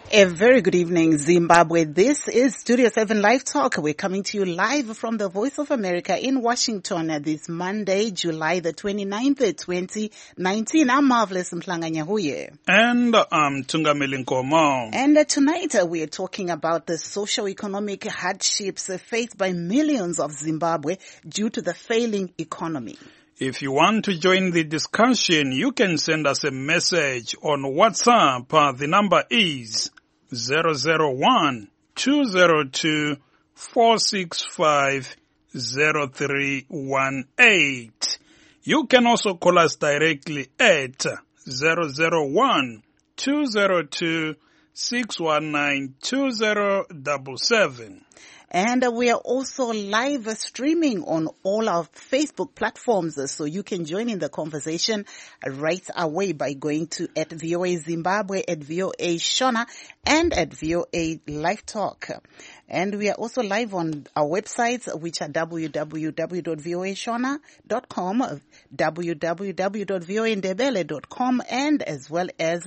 A very good evening, Zimbabwe. This is Studio 7 Live Talk. We're coming to you live from the Voice of America in Washington this Monday, July the 29th, 2019. I'm Marvelous Mhlanga-Nyahuye. And I'm Tungameli Nkomo. And tonight we are talking about the socio-economic hardships faced by millions of Zimbabwe due to the failing economy. If you want to join the discussion, you can send us a message on WhatsApp. The number is 001-202-465-0318. You can also call us directly at 001-202-619-2077. And we are also live streaming on all our Facebook platforms, so you can join in the conversation right away by going to at VOA Zimbabwe, at VOA Shona, and at VOA Live Talk. And we are also live on our websites, which are www.voashona.com, www.voandebele.com, and as well as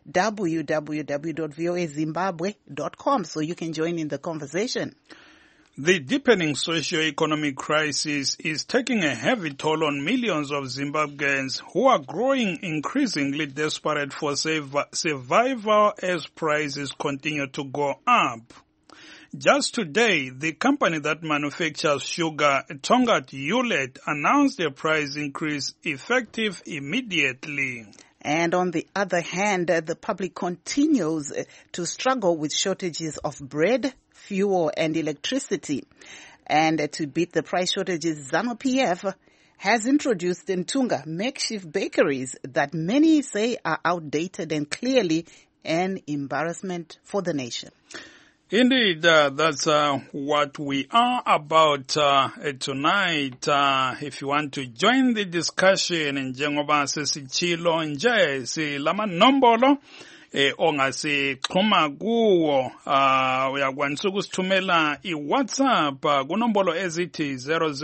www.voazimbabwe.com, so you can join in the conversation. The deepening socio-economic crisis is taking a heavy toll on millions of Zimbabweans who are growing increasingly desperate for survival as prices continue to go up. Just today, the company that manufactures sugar, Tongaat Hulett, announced a price increase effective immediately. And on the other hand, the public continues to struggle with shortages of bread, fuel, and electricity. And to beat the price shortages, ZANU-PF has introduced in Tunga makeshift bakeries that many say are outdated and clearly an embarrassment for the nation. Indeed, that's what we are about tonight. If you want to join the discussion, njengoba sesichilo nje silama nombolo ongasixhuma kuwo uyakwanisa ukusithumela iWhatsApp kunombolo ezithi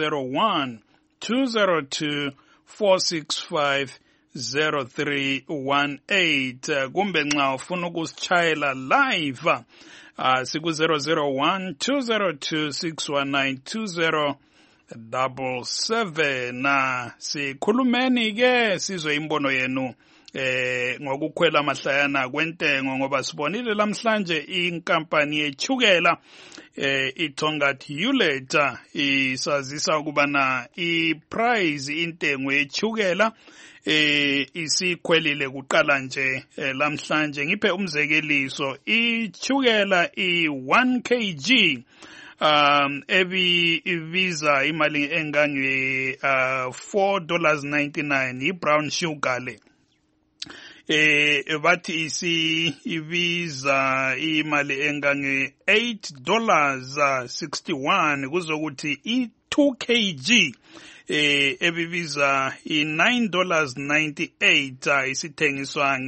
001-202-465-0318 kumbe nxa ufuna ukusitshayela live siku 001-202-619-2077 sikhulumeni ke sizwe imbono yenu ngokukhwela mahlayana kwentengo ngoba sibonile lamhlanje inkampani yechukela iTongaat Hulett isazisa ukubana iprice intengo yechukela isikhwelile kuqala nje lamhlanje. Ngiphe umzekeliso, ichukela i1 kg ibiza imali engange $4.99 ibrown sugar le. Bathi ibiza imali engange $8.61 kuzokuthi i2 kg ebibiza $9.98 isithengiswa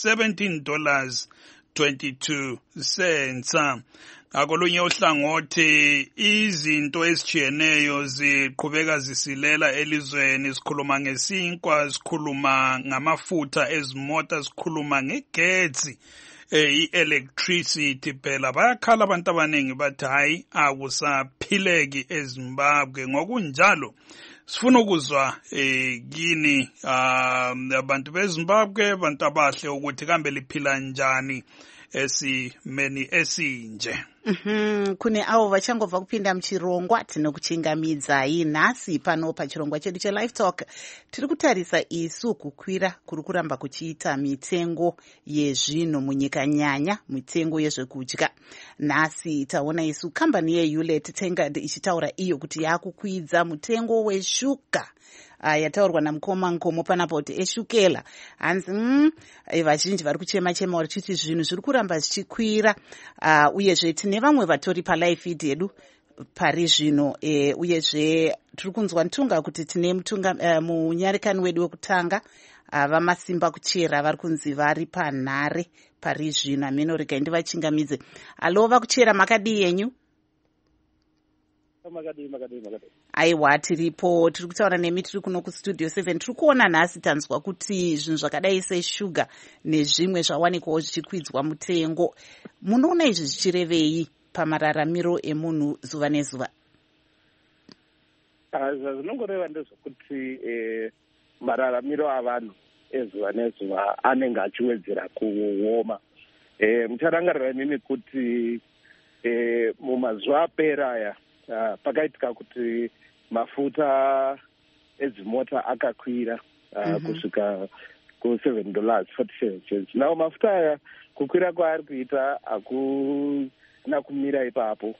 nge$17.22. Ngakolunye uhlangothi izinto ezitshiyeneyo ziqhubeka zisilela elizweni. Sikhuluma ngesinkwa, sikhuluma ngamafutha ezimota, sikhuluma ngegetsi, i-electricity phela. Bayakhala abantu abaningi bathi hayi akusaphileki eZimbabwe. Ngokunjalo sifuna ukuzwa kini abantu beZimbabwe, abantu abahle, ukuthi kambe liphila njani esimeni esinje. Kune avo vachangobva kupinda muchirongwa tinokuchingamidzai nhasi pano pachirongwa chedu chelive talk. Tiri kutarisa isu kukwira kuri kuramba kuchiita mitengo yezvinhu munyika, nyanya mitengo yezvekudya. Nhasi taona isu kambani yeHulett Tongaat ichitaura iyo kuti yakukwidza mutengo weshuga yataurwa namukoma Nkomo panapo kuti eshukela. Hanzi vazhinji vari kuchema-chema vachiti zvinhu zviri kuramba zvichikwira, uyezve tine vamwe vatori palive feed yedu pari zvino, uyezve tiri kunzwa ntunga kuti tine munyarikani wedu wekutanga vamasimba kuchera vari kunzi vari panhare pari zvino. Amenorega ndivachingamidze. Alo, vakuchera makadii yenyu? aiwa tiripo tiri kutaura nemi tiri kuno kustudio 7 tiri kuona nhasi tanzwa kuti zvinhu zvakadai seshuga nezvimwe zvawanikwawo zvichikwidzwa mutengo. Munoona izvi zvichirevei pamararamiro emunhu zuva nezuva? Zvinongoreva ndezvokuti mararamiro avanhu ezuva nezuva anenge achiwedzera kuoma. Mucharangarira nini kuti mumazuva apera aya pakaitika kuti mafuta edzimota akakwira kusvika $7.47. Nawo mafuta aya kukwira kwaari kuita hakuna kumira ipapo.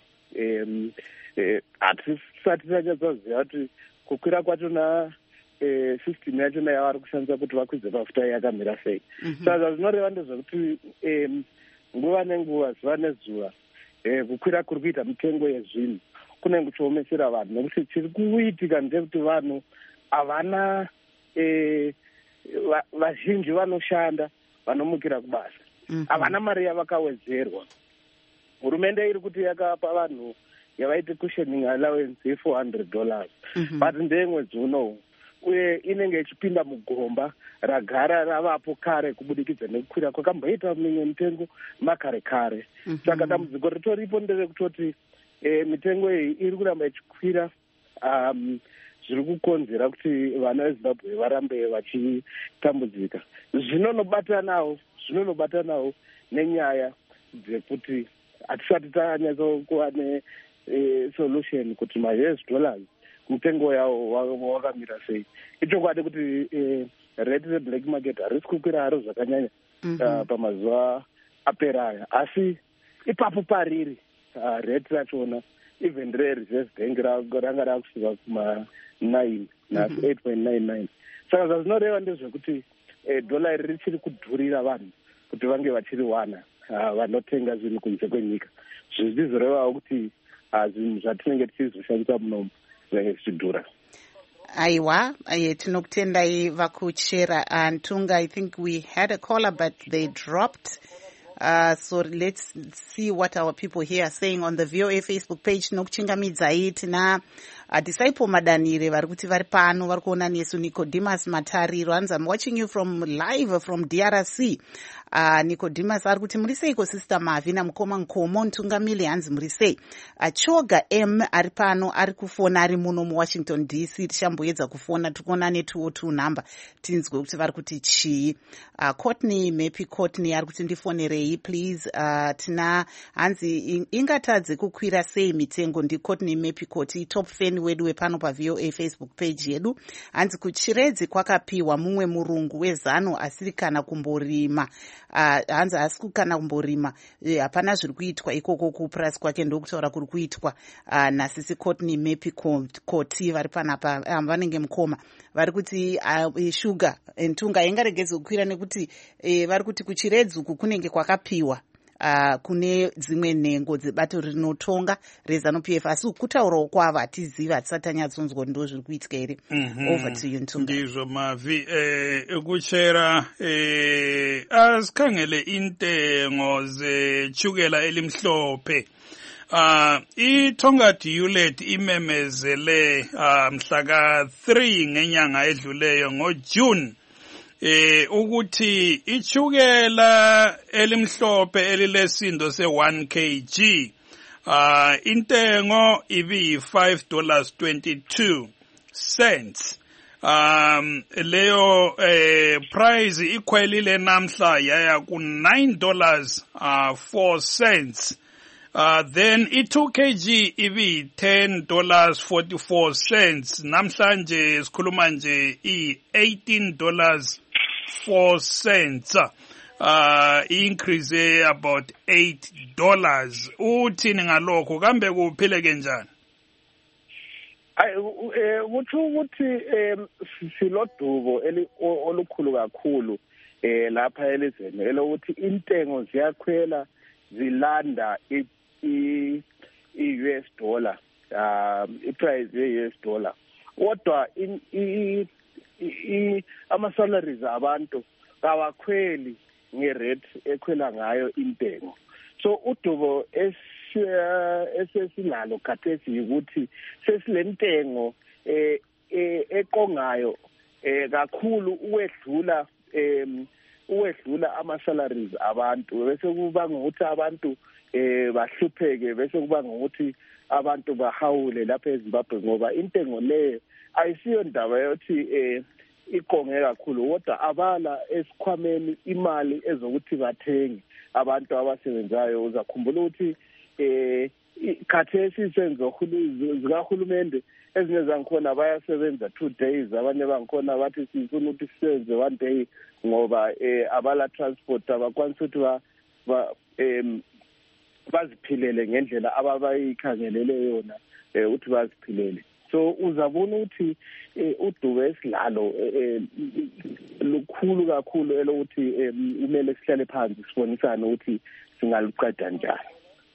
Hatisati tanyatsoziva kuti kukwira kwachona system yachona yavari kushandisa kuti vakwidze mafuta yakamira sei. Saka zvinoreva ndezvekuti nguva nenguva zuva nezuva kukwira kuri kuita mitengo yezvinhu kunenge kuchiomesera vanhu, nekuti chiri kuitika ndechekuti vanhu havana vazhinji vanoshanda vanomukira kubasa, havana mari yavakawedzerwa. Hurumende iri kuti yakapa vanhu yavaiti cushioning allowance $400 but ndeyemwedzi unowu, uye inenge ichipinda mugomba ragara ravapo kare kubudikidza nekukwira kwakamboita mimwe mitengo makare kare. Saka dambudziko ritoripo nderekutoti mitengo iyi iri kuramba ichikwira, zviri kukonzera kuti vana veZimbabwe varambe vachitambudzika. Zvinonobatanawo nenyaya dzekuti hatisati tanyatsokuva solution kuti ma-US dollars mutengo yawo wakamira sei. Ichokwadi kuti rate reblack market harisi kukwira haro zvakanyanya pamazuva apera aya, asi ipapo pariri rate rachona even re-reserve bank ranga rakusvika kuma-9 nhasi 8.99. Saka zvazvinoreva ndezvekuti dhola iri richiri kudhurira vanhu kuti vange vachiriwana vanotenga zvinhu kunze kwenyika. Zvichizorevawo kuti zvinhu zvatinenge tichizoshandisa munomu zvinenge zvichidhura. Aiwa, tinokutendai vakuchera. Ntunga, I think we had a caller but they dropped. So let's see what our people here are saying on the VOA Facebook page. Nokuchingamidzai tina Disciple Madanire vari kuti vari pano vari kuona nesu. Nicodemus Matariro anzi I'm watching you from live from DRC. Nicodemus ari kuti muri seiko sister Mavina Mukoma Nkomo Ntungamili hanzi muri sei. Choga M ari pano ari kufona ari muno muWashington DC. Tichamboedza kufona tikuona ne202 number tinzwe kuti vari kuti chii. Courtney Mepi Courtney ari kuti ndifonerei please. Tina hanzi ingatadze kukwira sei mitengo. Ndi Courtney Mepi Courtney top fan wedu wepano paVOA Facebook page yedu. Hanzi kuchiredzi kwakapiwa mumwe murungu wezano asiri kana kumborima. Hanzi asi kana kumborima hapana zviri kuitwa ikoko kuprice kwake ndokutaura kuri kuitwa nasisi Courtney Mepi Courtney vari panapa vanenge Mukoma vari kuti shuga ntunga ingaregedze kukwira nekuti vari kuti kuchiredzi uku kunenge kwakapiwa kune dzimwe nhengo dzebato rinotonga reZANU-PF, asi kutaurawo kwavo hatizivi, hatisati tanyatsonzwa ndo zviri kuitika here. Over to you Ntunga. Ndizvo Mavi, kuchera asikhangele intengo zechukela elimhlophe. iTonga Dewlet imemezele mhlaka 3 ngenyanga edluleyo ngoJune ukuthi ichukela elimhlophe elilesindo se1 kg intengo ibi $5.22. Leyo price ikhwelile namhla yaya ku $9.04. Then i2 kg ibi $10.44. Namhlanje sikhuluma nje $18.04. Increase about $8. Uthini ngalokho kambe kuphileke njani? Kutho ukuthi silodubo olukhulu kakhulu lapha elizweni elokuthi intengo ziyakhwela zilanda i-US dollar, i-price ye-US dollar. Kodwa ama-salaries abantu kawakhweli nge-rate ekhwela ngayo intengo. So udubo esesinalo khathesi yikuthi sesilentengo eqongayo kakhulu uwedlula ama-salaries abantu, bese kuba ngokuthi abantu bahlupheke, bese kuba ngokuthi abantu bahawule lapha eZimbabwe, ngoba intengo leyo ayisiyo ndaba yokuthi iqonge kakhulu, kodwa abala esikhwameni imali ezokuthi bathenge abantu abasebenzayo. Uzakhumbula ukuthi khathesi isenzo zikahulumende ezinye zangikhona bayasebenza 2 days, abanye bangikhona bathi sifuna ukuthi sisebenze 1 day ngoba abala transport, abakwanisa ukuthi baziphilele ngendlela ababayikhangelele yona ukuthi baziphilele. So uzabona ukuthi udubo esilalo lukhulu kakhulu elokuthi kumele sihlale phansi sibonisane ukuthi singaluqeda njani.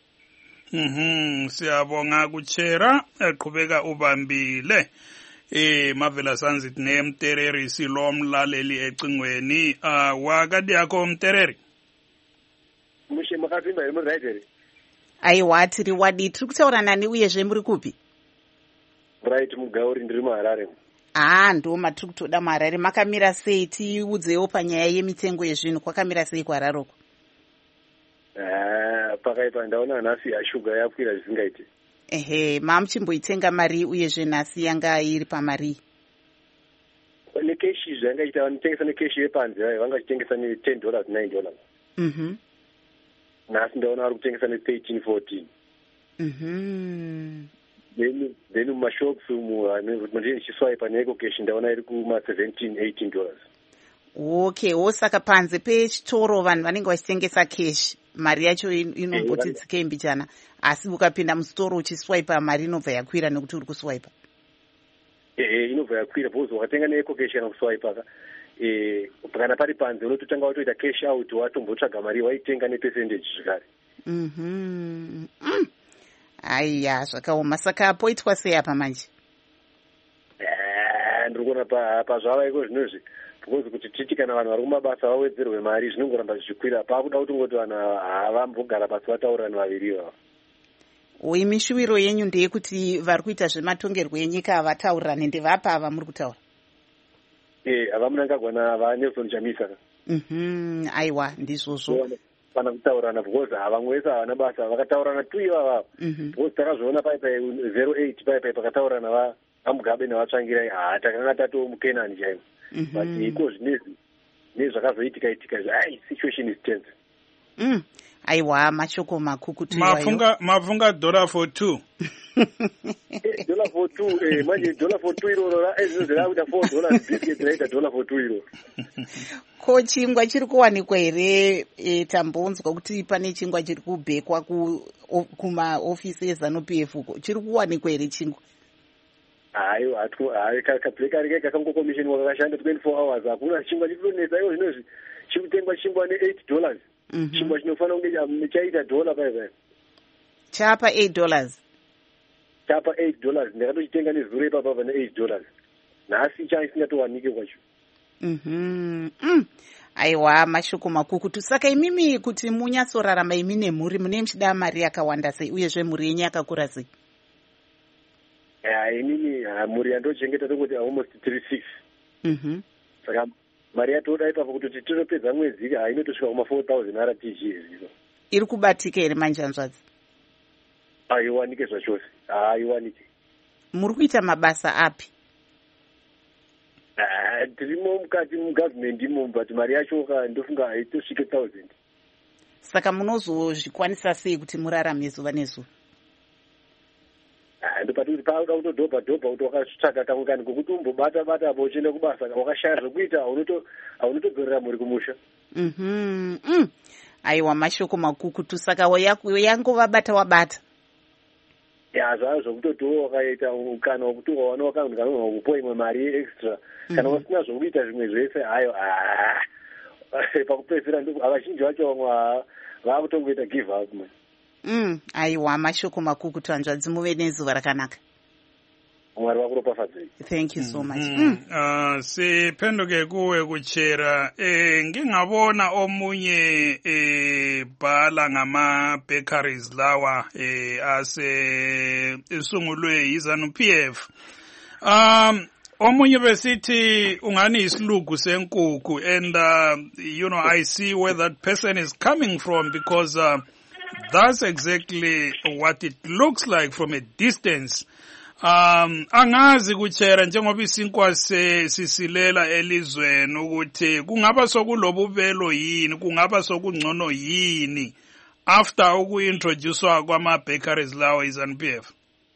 Siyabonga kuchera eqhubeka ubambile. Mavela Sanzit neMtereri silomlaleli ecingweni. Wakati yakho Mtereri? Mushe makazimba iri muraideri. Aiwa, tiri wadi, tiri kutaura nani uyezve muri kupi? Right, mugauri ndiri muHarare. Ndo matiri kutoda muHarare. Makamira sei? Tiudzewo panyaya yemitengo yezvinhu, kwakamira sei kuHarare uko? Pakaipa ndaona nhasi yashuga yakwira zvisingaiti. Mamuchimboitenga mari uyezve nhasi yanga iri pamari? Nekeshi zvayangaita vanotengesa nekeshi yepanze vanga vachitengesa ne$10 $9. Nhasi ndaona vari kutengesa ne13 14. Then mumashops ndichiswaipa neiko keshi ndaona iri kuma$17 $18. Okay, saka panze pechitoro vanhu vanenge vachitengesa keshi mari yacho inomboti dzikei mbichana, asi ukapinda musitoro uchiswaipa mari inobva yakwira nekuti uri kuswaipa. Inobva yakwira because wakatenga neiko keshi kana kuswaipa kana pari panze unototanga watoita cash out watombotsvaga mari waitenga nepercentage zvakare. Aiya, zvakaoma. Saka poitwa sei apa manje? Ndiri kuona pazvava iko zvinozvi because kuti titi kana vanhu vari kumabasa vawedzerwe mari zvinongoramba zvichikwira, paakuda kutongoti vanhu havambogara pasi vataurani vaviri ivava. Mishuwiro yenyu ndeyekuti vari kuita zvematongerwo enyika havataurirani, ndevapa ava muri kutaura? Avamunangagwana vaNelson Chamisa. Aiwa, ndizvozvo. Pana kutaurana because vamwe vese havana basa vakataurana tu ivava. Because takazviona paipa 08 paipa pakataurana vaMugabe nevatsvangirai takanga tatomukenani chaimo. But iko zvinezvi nezvakazoitika situation is tense. Aiwa, mashoko makukutu iwayo. Mavunga $4 for 2. $4 for 2, manje $4 for 2 iroro ezvinoita $4 biscuit raita $4 for 2 iro. Ko chingwa chiri kuwanikwa here? Tambonzwa kuti pane chingwa chiri kubhekwa kumaofisi eZANU-PF uko. Chiri kuwanikwa here chingwa? Kapleka rike kakangokomisheni wakashanda 24 hours hakuna chingwa chiri kunetsa iwo zvinozvi chiri kutengwa chingwa ne$8. Chingwa chinofanira kunge chaita $1 paipai. Chapa $8. Chapa $8 ndakatochitenga nezuro ipapa ne$8. Nhasi chisingatowanike kwacho. Aiwa, mashoko makukutu. Saka imimi kuti munyatsorarama imi nemhuri mune muchida mari yakawanda sei uyezve mhuri yenyu yakakura sei? Inini mhuri yandochengeta tokuti almost 36. Saka mari yatoda ipapa kuti tinopedza mwedzi inotosvika kuma$4,000 RTG. Iri kubatika here manje hanzvadzi? Haiwanike zvachose, haiwanike. Muri kuita mabasa api? Tirimo mukati mugovernment imo, but mari yacho ndofunga haitosvike 1,000. Saka munozozvikwanisa sei kuti murarame zuva nezuva? Ndopati kuti pauda kutodhobha kuti wakasvitsvaga kamwe kani kokuti umbobata apo uchienda kubasa wakashaya zvokuita haunotodzorera mhuri kumusha. Aiwa, mashoko makukutu. Saka yangovabata wabata? Zvava zvokutotiwo wakaita kana wokuti wawana wakanogana kupuwa imwe mari extra kana usina zvokuita zvimwe zvese hayo pakupedzisira vazhinji vacho vamwe vakutongoita give up. Aiwa, mashoko makukutu. Hanzvadzi, muve nezuva rakanaka. Mwari vakuropafadzei. Thank you so much. Siphenduke kuwe kuchera ngingabona omunye bhala ngama-bakeries lawa asungulwe yiZANU-PF. Omunye besithi ungani isilugu senkukhu, and I see where that person is coming from, because that's exactly what it looks like from a distance. Angazi kuchera njengoba isinkwa sisilela elizweni ukuthi kungaba sokulobubelo yini, kungaba sokungcono yini after ukuintroducewa kwama-bakeries lawa iZANU-PF.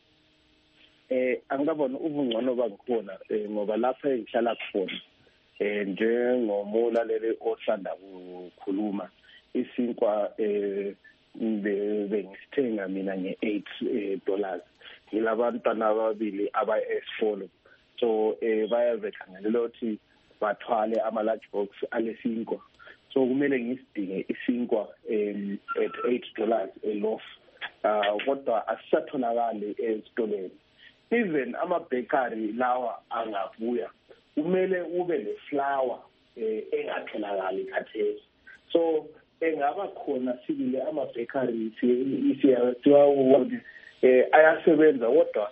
Angabona ubungcono bakhona ngoba lapha engihlala khona njengomulaleli osanda kukhuluma isinkwa bengisithenga mina $8. Ngilabantwana ababili aba-S4, so bayazekhangelela ukuthi bathwale ama-large box alesinkwa, so kumele ngisidinge isinkwa at $8 a loaf, kodwa asisatholakali ezitolweni. Even ama-bakery lawa angabuya kumele ube le-flour engatholakali khathesi, so engaba khona sibile ama-bakery ukuthi ayasebenza kodwa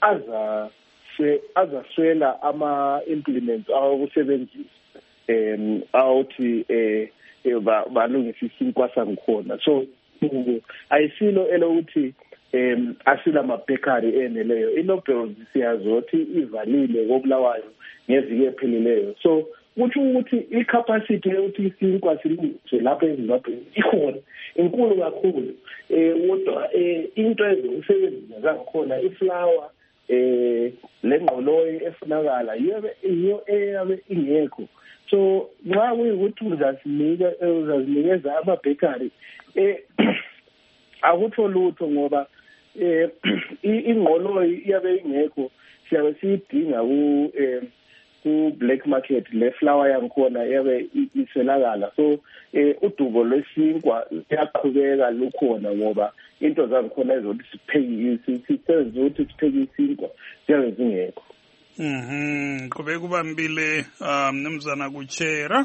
azaswela ama-implements awokusebenzisa awuthi balungisa isinkwa sangikhona. So ayisilo elokuthi asila mabhekari eneleyo. INobel siyazi ukuthi ivalile koBulawayo ngeviki ephelileyo, so kutsho ukuthi i-capacity yokuthi isinkwa silungiswe lapha eZimbabwe ikhona inkulu kakhulu, kodwa into ezokusebenzisa zangikhona iflour lengqoloyi efunakala iyo eyabe ingekho. So nxa kuyikuthi uzazinikeza ama-bakery akutho lutho ngoba ingqoloyi iyabe ingekho, siyabe siyidinga ku-black market, le flour yangikhona yabe iswelakala. So udubo lwesinkwa luyaqhubeka lukhona ngoba into zangikhona ezokuthi sisebenze ukuthi sipheke isinkwa ziyabe zingekho. Kube kubambile mnumzana kuchera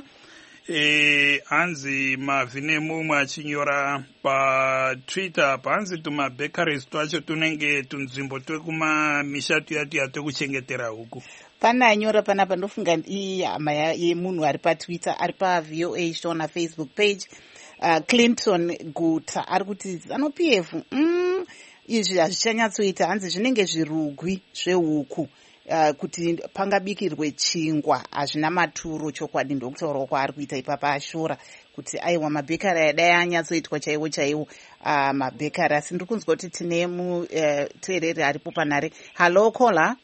anzi mavhine mumwe achinyora paTwitter panzi tuma-bakeries twacho tunenge tunzvimbo twekumamisha tuya twekuchengetera huku. Pana anyora panapa ndofunga ihama yemunhu ari paTwitter, ari paVOA show na Facebook page. Clinton Guta ari kuti ZANU-PF izvi hazvichanyatsoita, hanzi zvinenge zvirugwi zvehuku. Kuti pangabikirwe chingwa hazvina maturo. Chokwadi ndokutaurawo kwaari kuita ipapa ashora kuti aiwa mabhekari dai anyatsoitwa chaiwo chaiwo mabhekari. Asi ndiri kunzwa kuti tine muteereri aripo panhare. Halo kola.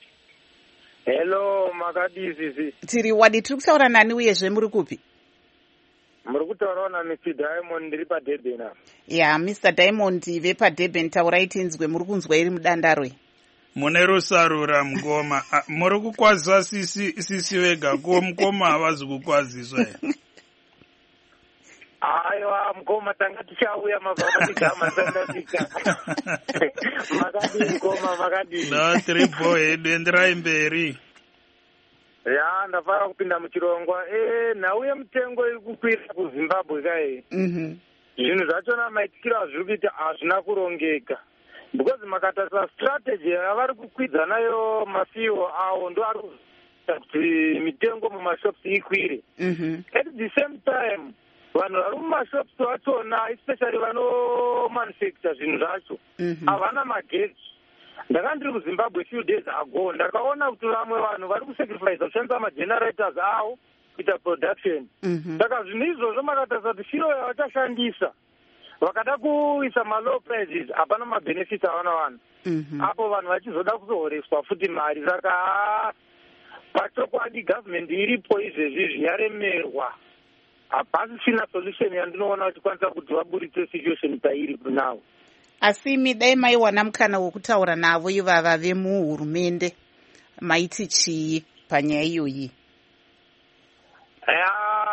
Hello makadizizi. Tiri wadi, tiri kutaura nani uyezve muri kupi? Muri kutaurawo naMr Diamond ndiri paDurban. Ya, Mr Diamond vepaDurban, taurai tinzwe, muri kunzwa iri mudandarwe? Mune rusarura mukoma. Muri kukwazisa sisi vega, ko mukoma havazi kukwaziswa here. Aiwa mukoma tanga tichauya mavhakatigama sandasvika. Makadini mukoma, makadini? No, tiri hedu enderai mberi. Ya, ndafara kupinda muchirongwa. Nhau yemutengo iri kukwira kuZimbabwe kai. Zvinhu zvachona maitikiro azviri kuita hazvina kurongeka. Because makatarisa strategy yavari kukwidza nayo masiwo awo ndo ari kuita kuti mitengo mumashops ikwire. At the same time vanhu vari mumashops vachona especially vanomanufacture zvinhu zvacho havana magetsi. Ndanga ndiri kuZimbabwe few days ago, ndakaona kuti vamwe vanhu vari kusacrifice kushandisa magenerators avo kuita production. Saka zvinhu izvozvo makatarisa kuti shiro yavachashandisa vakada kuisa ma-low prices hapana mabenefits avanawana. Apo vanhu vachizoda kuzohoreswa futi mari. Saka pachokwadi government iripo izvezvi zvinyaremerwa, hapasisina solution yandinoona vachikwanisa kuti vaburitse situation pairi kunawo. Asi dai maiwana mukana wokutaura navo ivava vemuhurumende, maiti chii panyaya iyoyi?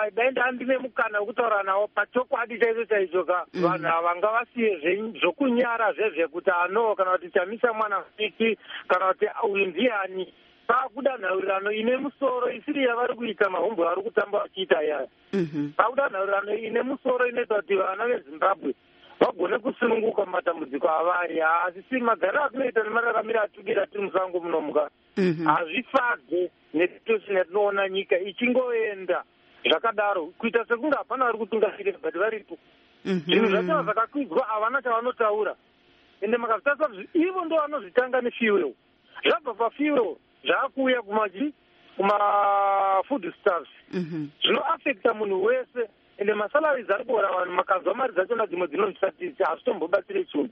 daenda ndine mukana wekutaura nawo pachokwadi chaicho ka vanhu ava ngavasiye zvokunyara zvezvekuti kana kuti chamisa mwana mudiki kana kuti uyu ndiani pakuda nhaurirano ine musoro isiri yavari kuita mahombo vari kutamba vachiita yaya pakuda nhaurirano ine musoro inoita kuti vana vezimbabwe vagone kusununguka mumatambudziko avari asi magariro atinoita nemararamiro atukira tiri musango munomuka hazvifadze netitosi netinoona nyika ichingoenda zvakadaro kuita sekunge hapana vari kutungamirira but varipo zvinhu zvacho zvakakwidzwa havana chavanotaura ende makazvitarisa ivo ndo vanozvitanga nefuel zvabva pafuel zvaakuuya kuma-food staffs zvinoafekta munhu wese ende masalaries ari kuora vanhu makazwa mari dzachona dzimwe dzinonzvisatisi hazvitombobatsire chinhu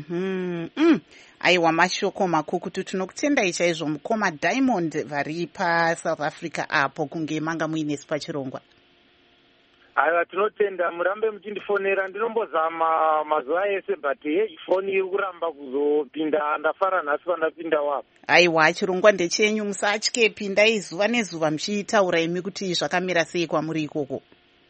aiwa mashoko makukutu tinokutendai chaizvo mukoma Diamond vari paSouth Africa apo kunge manga muinesu pachirongwa. aiwa tinotenda murambe muchindifonera ndinombozama mazuva ese but foni iri kuramba kuzopinda ndafara nhasi pandapinda wapo. aiwa chirongwa ndechenyu musatye pindai zuva nezuva muchitaura imi kuti zvakamira sei kwamuri ikoko.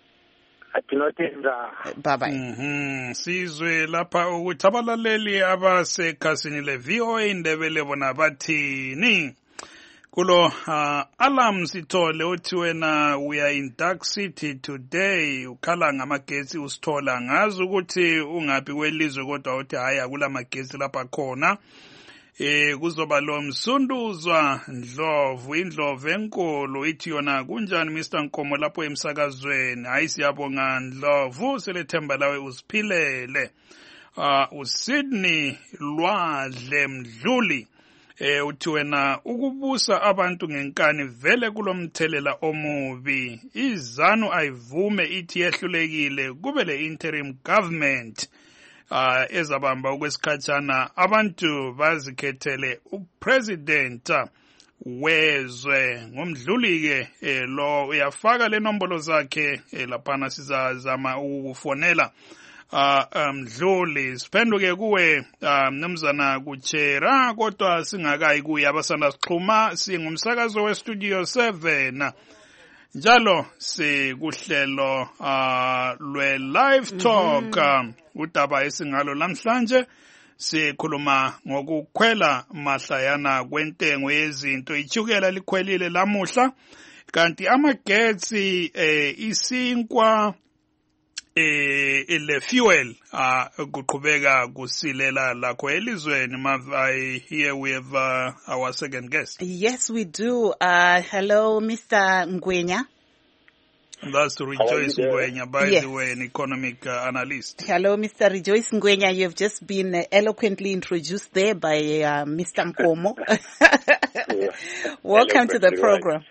tinotenda bye sizwe lapha ukuthi abalaleli abasekhasini le-VOA Indebele bona bathini kulo alarm sithole uthi wena we are in Dark City today ukhala ngamagetsi usithola ngazi ukuthi ungaphi kwelizwe kodwa uthi hayi akula magetsi lapha khona kuzoba lo msunduzwa indlovu enkulu ithi yona kunjani Mr Nkomo lapho emsakazweni hayi siyabonga Ndlovu selethemba lawe usiphilele uSydney Lwadle Mdluli uthi wena ukubusa abantu ngenkani vele kulomthelela omubi izanu ayivume ithi yehlulekile kube le interim government ezabamba okwesikhatshana abantu bazikhethele upresident wezwe ngomdluli-ke lo uyafaka le nombolo zakhe laphana sizazama ukufonela Mdluli siphenduke kuwe mnumzana kuchera kodwa singakayi kuye abasanda sixhuma singumsakazo westudio 7 njalo sikuhlelo lwe-live talk udaba esingalo namhlanje sikhuluma ngokukhwela mahlayana kwentengo yezinto ichukela likhwelile lamuhla kanti amagetsi isinkwa ile fuel kuqhubeka kusilela lakho elizweni. I hear we have our second guest. Yes, we do. Hello, Mr. Ngwenya. That's to Rejoice Ngwenya, by the way, an economic analyst. Hello, Mr. Rejoice Ngwenya. You have just been eloquently introduced there by Mr. Nkomo. Welcome to the program.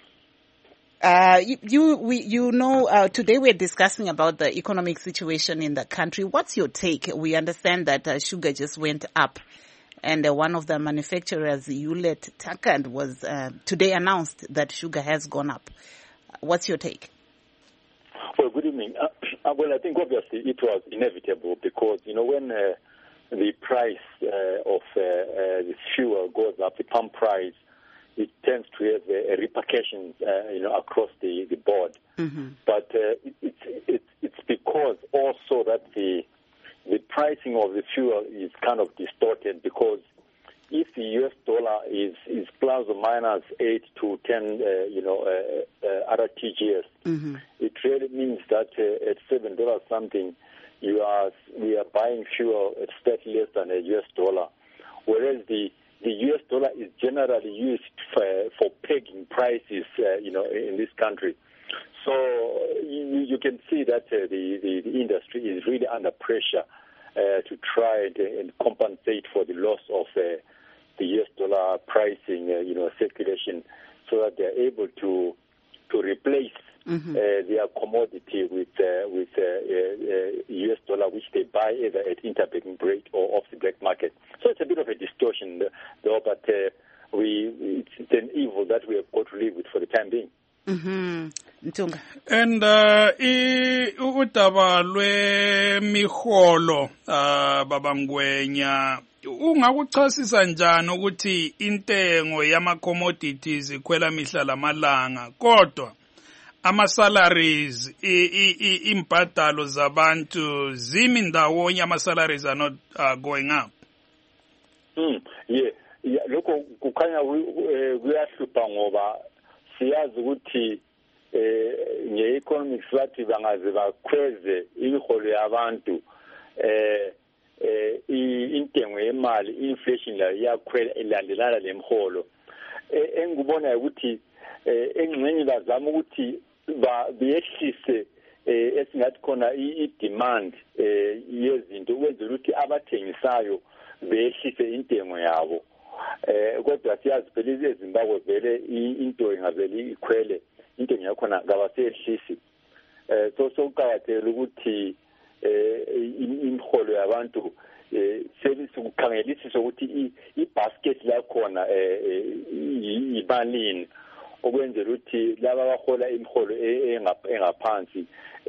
You know, today we're discussing about the economic situation in the country. What's your take? We understand that sugar just went up, and one of the manufacturers, Hewlett Packard, was today announced that sugar has gone up. What's your take? Well, good evening. Well, I think obviously it was inevitable because, you know, when the price of the fuel goes up, the pump price, it tends to have repercussions, you know, across the board. But it's because also that the pricing of the fuel is kind of distorted because if the US dollar is plus or minus 8 to 10, other TGS, it really means that at $7 something, we are buying fuel at slightly less than a US dollar, whereas the US dollar is generally used for pegging prices, in this country. So you can see that the industry is really under pressure to try and compensate for the loss of the US dollar pricing, circulation, so that they're able to replace their commodity with US dollar, which they buy either at interbank rate or off the black market. So it's a bit of a distortion, though, but it's an evil that we have got to live with for the time being. And udaba lwemiholo baba Ngwenya ungakuchasisa njani ukuthi intengo yama commodities ikhwela mihla lamalanga kodwa ama-salaries, imbadalo zabantu, zimi ndawonye ama-salaries are not going up. Yeah, lokho kukhanya kuyahlupha ngoba siyazi ukuthi nge-economics bathi bangaze bakhweze imiholo yabantu intengo yemali, inflation la iyakhwela ilandelana lemiholo. Engikubona ukuthi engxenye bazama ukuthi beyehlise esingathi khona i-demand yezinto ukwenzela ukuthi abathengisayo beyehlise intengo yabo. Kodwa siyazi phela eZimbabwe vele into ingavele ikhwele, intengo yakhona kabasehlisi. So kuqakathekile ukuthi imiholo yabantu sekukhangelisiswa ukuthi i-basket lakhona ibalini, okwenzela ukuthi laba abahola imiholo engaphansi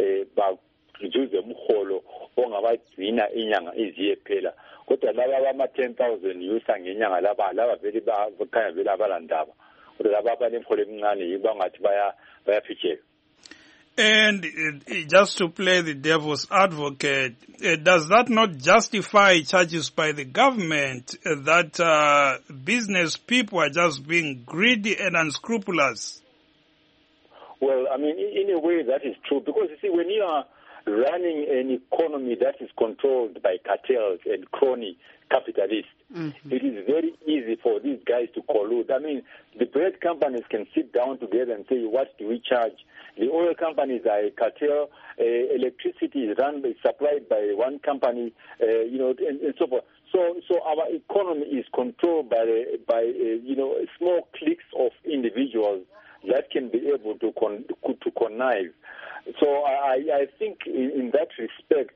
bazuze umholo ongabagcina inyanga iziye phela. Kodwa laba abama-10,000 yusa ngenyanga laba vele bakhanya vele abalandaba, kodwa laba abanemiholo emincane yiba ngathi bayaphitheka. And just to play the devil's advocate, does that not justify charges by the government that business people are just being greedy and unscrupulous? Well, I mean, in a way that is true, because you see, when you are running an economy that is controlled by cartels and crony capitalists, it is very easy for these guys to collude. I mean, the bread companies can sit down together and say, what do we charge? The oil companies are a cartel. Electricity is supplied by one company, and so forth. So our economy is controlled by small cliques of individuals that can be able to connive. So I think in that respect,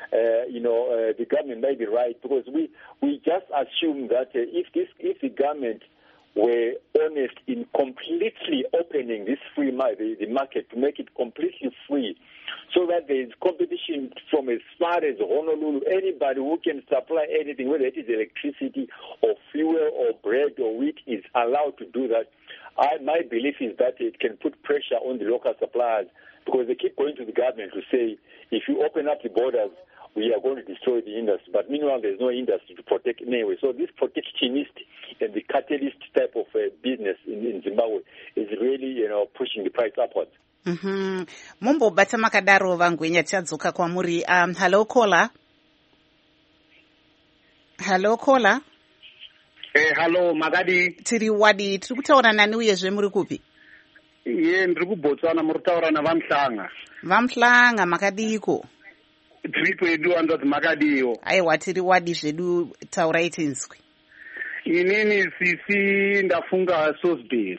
the government may be right, because we just assume that if the government were honest in completely opening this free market, the market, to make it completely free, so that there is competition from as far as Honolulu, anybody who can supply anything, whether it is electricity or fuel or bread or wheat, is allowed to do that. My belief is that it can put pressure on the local suppliers, because they keep going to the government to say, if you open up the borders, we are going to destroy the industry. But meanwhile, there's no industry to protect anyway. So this protectionist and the cartelist type of business in Zimbabwe is really, pushing the price upwards. Mumbo bata makadaro vangwenya tadzoka kwamuri. Hello caller. Hello caller. Hello Magadi. Tiri wadi tiri kutaura nani uyezve muri kupi? Ndiri kuBotswana, muri kutaura naVamhlanga. Vamhlanga makadiko? Tiripo edu andoti makadiyo. Aiwa tiri wadi zvedu taurai tinzwi. Inini sisi ndafunga Salisbury.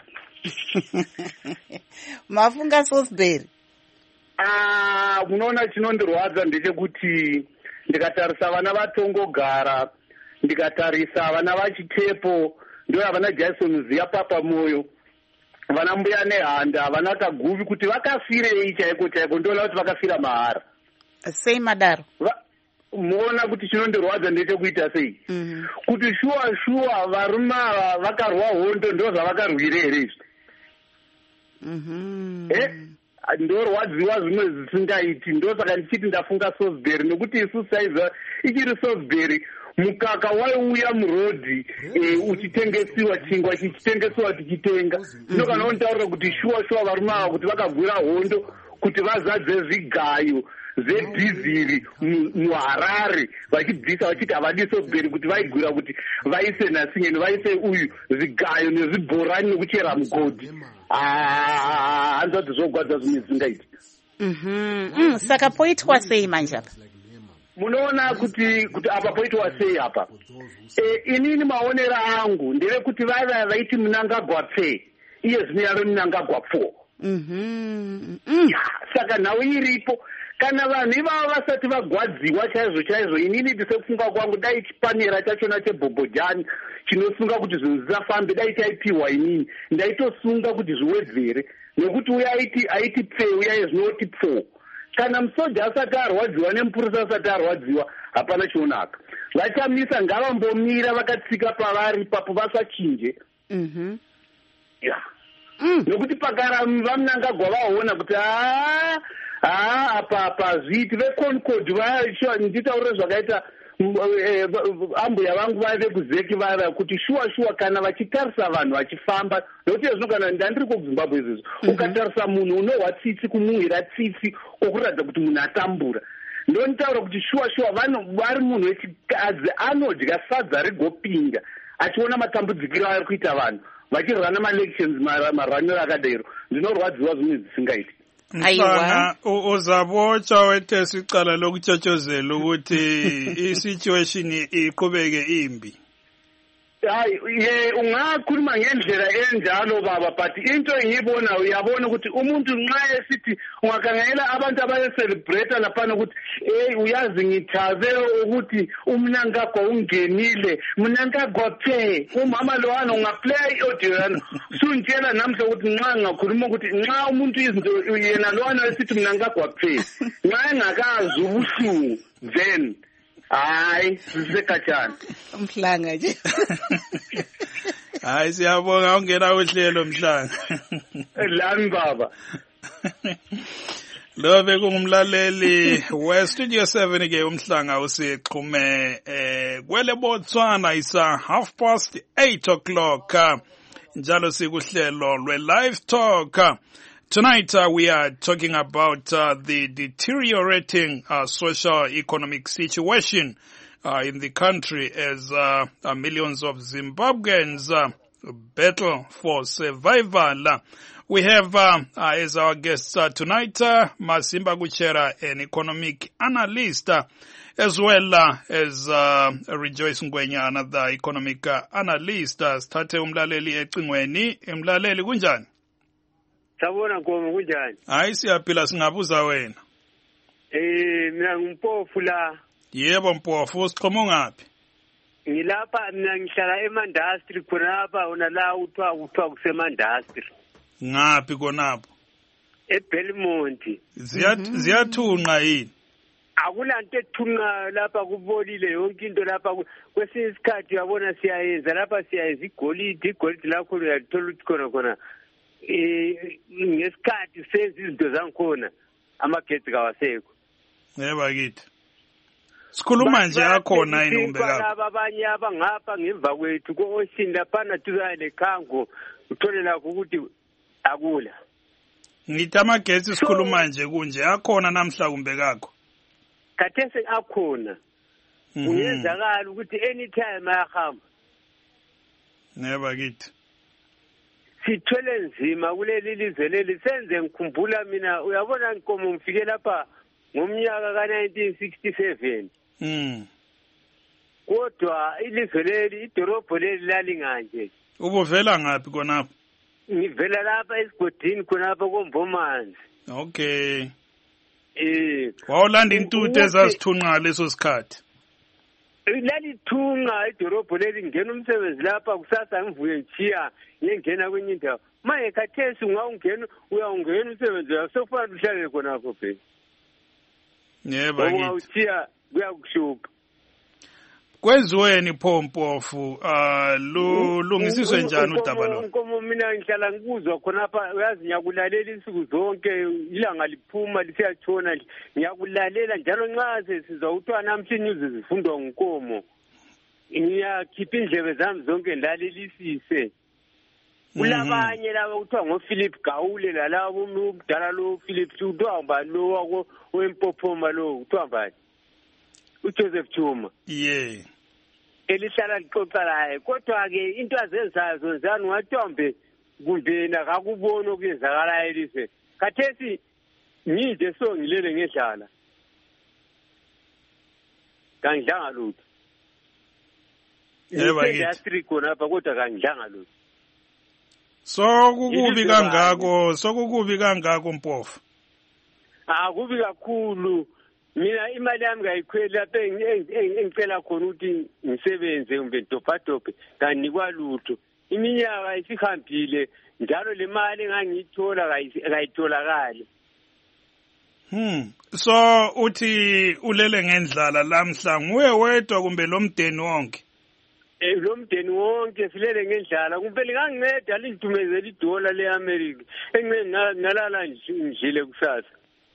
Mafunga Salisbury? Unoona chinondirwadza ndechekuti ndikatarisa vana vatongogara, ndikatarisa vana vaChitepo, ndio vana Jason Ziya Papa Moyo, vana Mbuya Nehanda, vana Kaguvi, kuti vakafirei chaiko chaiko, ndoona kuti vakafira mahara. Sei madaro? Muona kuti chinondirwadza ndechekuita sei? Kuti shuwa varume vakarwa hondo ndo zvavakarwira here izvi? Ndorwadziwa zvimwe zvisingaiti, ndosaka ndichiti ndafunga Salisbury, nekuti isu saiva ichiri Salisbury mukaka waiuya murodhi uchitengesiwa, chingwa chichitengesiwa tichitenga. Zvino kana unitaurira kuti shuwa varume ava kuti vakagwira hondo kuti vazadze zvigayo zvedhiziri muHarare, vachibvisa vachiti havadi Salisbury, kuti vaigwira kuti vaise Nasingeni, vaise uyu zvigayo nezvibhorani nekuchera mugodhi. Hanzi kuti zvogwadza zvimwe zvisingaiti. Saka poitwa sei manje apa? Munoona kuti apa poitwa sei apa? Inini maonera angu ndevekuti vaiva vaiti Mnangagwa pfe, iye zvino yave Mnangagwa pfo. Saka nhau iripo, kana vanhu ivavo vasati vagwadziwa chaizvo, inini ndisekufunga kwangu dai chipanera chachona cheBhobhodhani chinosunga kuti zvinhu zvisafambe dai chaipiwa inini, ndaitosunga kuti zviwedzere, nekuti uya aiti pfe, uya zvinoti pfo. Kana musoja asati arwadziwa nemupurisa asati arwadziwa, hapana chinonaka. Vachamisa ngavambomira vakatsika pavari papo vasachinje. nokuti pakarami vamunangagwa vaona kuti apa zviti veconcord nditaurire zvakaita ambuya vangu vave kuzeki vara kuti shuwa kana vachitarisa vanhu vachifamba nokuti izvino kana ndandiri kuzimbabwe izvezvo ukatarisa munhu unohwa tsitsi kumuhwira tsitsi okuratidza kuti munhu atambura ndonitaura kuti shuwa vari munhu wechikadzi anodya sadza regopinga achiona matambudzikiro ari kuita vanhu vachirana maelections maraniro akadaro ndinorwadziwa zvimwe zvisingaiti. Mhlanga uzabotsha wethe sicala lokutshotshozelwa ukuthi i-situation iqhubeke imbi. Ye ungakhuluma ngendlela enjalo baba but into engiyibona uyabona ukuthi umuntu nxa esithi ungakhangela abantu abayecelebrate lapha ukuthi uyazi ngithaze ukuthi umnankagwa ungenile mnankagwa phe umama lowana ungaplay audio yana suntshela namhla ukuthi nxa ngakhuluma ukuthi nxa umuntu izinto yena lowana esithi mnankagwa phe nxa engakazi ubuhlungu then hayi sisekhatshana Mhlanga nje hayi siyabonga ungena uhlelo Mhlanga lami baba lo bekungumlaleli we studio 7 ke uMhlanga usixhume kwele Botswana isa 8:30 njalo sikuhlelo lwe live talk. Tonight we are talking about the deteriorating socio-economic situation in the country as millions of Zimbabweans battle for survival. We have as our guests tonight Masimba Kuchera, an economic analyst, as well as Rejoice Ngwenya, another economic analyst. Sithathe umlaleli ecingweni. Umlaleli kunjani? Sabona Nkomo kunjani? Hayi siyaphila singabuza wena. Mina ngumpofu la. Yebo mpofu, usiqhoma ngaphi? Ngilapha mina ngihlala eMandastri khonapha unala uthiwa kuseMandastri. Ngaphi konapho? eBelmont. Ziyathunqa yini? Akulanto ethunqa lapha kubolile yonke into lapha kwesinye isikhathi uyabona siyayenza lapha siyayenza igolide lakho uyalithola ukuthi khona ngesikhathi senza izinto zangikhona amagetsi kawasekho. Yebo kithi. Sikhuluma nje akhona yini umbeka. Laba abanye abangapha ngemva kwethu ko-ocean laphana duzane leKhango uthole lakho ukuthi akula. Ngithi amagetsi sikhuluma nje kunje akhona namhla kumbekakho. Kathese akhona. Uyenzakala ukuthi anytime ayahamba. Yebo kithi. Sithwele nzima kuleli lizwe leli senze ngikhumbula mina uyabona Nkomo ngifike lapha ngomnyaka ka1967 kodwa ilizwe leli idorobho leli lalinganje. Ubuvela ngapi konapho? Ngivela lapha esigodini khonapha koMbomanzi. Okay. Wawulanda intuthu ezasithunqa leso sikhathi. Lalithunqa idorobho leli ngena umsebenzi lapha kusasa ngivuye ngichiya ngengena kwenye indawo. Maye khathesi ungawungena uyawungena umsebenzi sokufana uhlale khonapho phela. Yebo ngithi. Ungawuchiya kuyakushupha. Kwenziweni Phompofu lungisiswe njani udaba lo? Nkomo mina ngihlala ngikuzwa khonapha uyazi ngiyakulalela insuku zonke ilanga liphuma lisiyatshona ngiyakulalela njalo nxa sizwa uthiwa namhla news zifundwa nguNkomo ngiyakhipha indlebe zami zonke ndalelisise. Kulabanye laba kuthiwa ngoPhilip Gawule lalabo umdala lo Philip uthiwa ngubani lo wako wempophoma lo uthiwa ngubani? uJoseph Chuma. Yeah. Elihlala lixoxa laye kodwa ke into azenzayo zonzana ungathombe kumbe nakakubona okuyenzakala elise. Khathesi ngide so ngilele ngedlala. Kangidlanga lutho. Yebo ngithi. Industry khonapha kodwa kangidlanga lutho. Sokukubi kangako Mpofu. Kubi kakhulu. Mina imali yami ngayikhweli lapha engicela khona ukuthi ngisebenze kumbe ndobhadobhe kanikwa lutho. Iminyaka isihambile njalo le mali engangiyithola kayitholakali. So uthi ulele ngendlala lamhla nguwe wedwa kumbe lomdeni wonke? lo mdeni wonke silele ngendlala kumpela nganginceda lidumezela idola leAmerica ngalala ngidlile kusasa.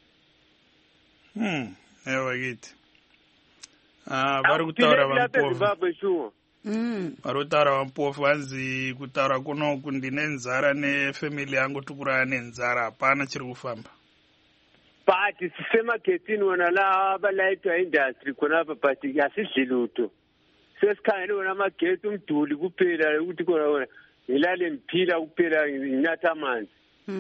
Ewa kithi vari kutaura vampofu vari kutaura vampofu vanzi kutaura kunoku ndine nzara nefamily yangu tikuraya nenzara hapana chiri kufamba but sisemakhetini wona la abalaitwa industry khonapha but asidli lutho sesikhangele wona amagetsi umduli kuphela ukuthi khona wona ngilale ngiphila kuphela nginatha amanzi.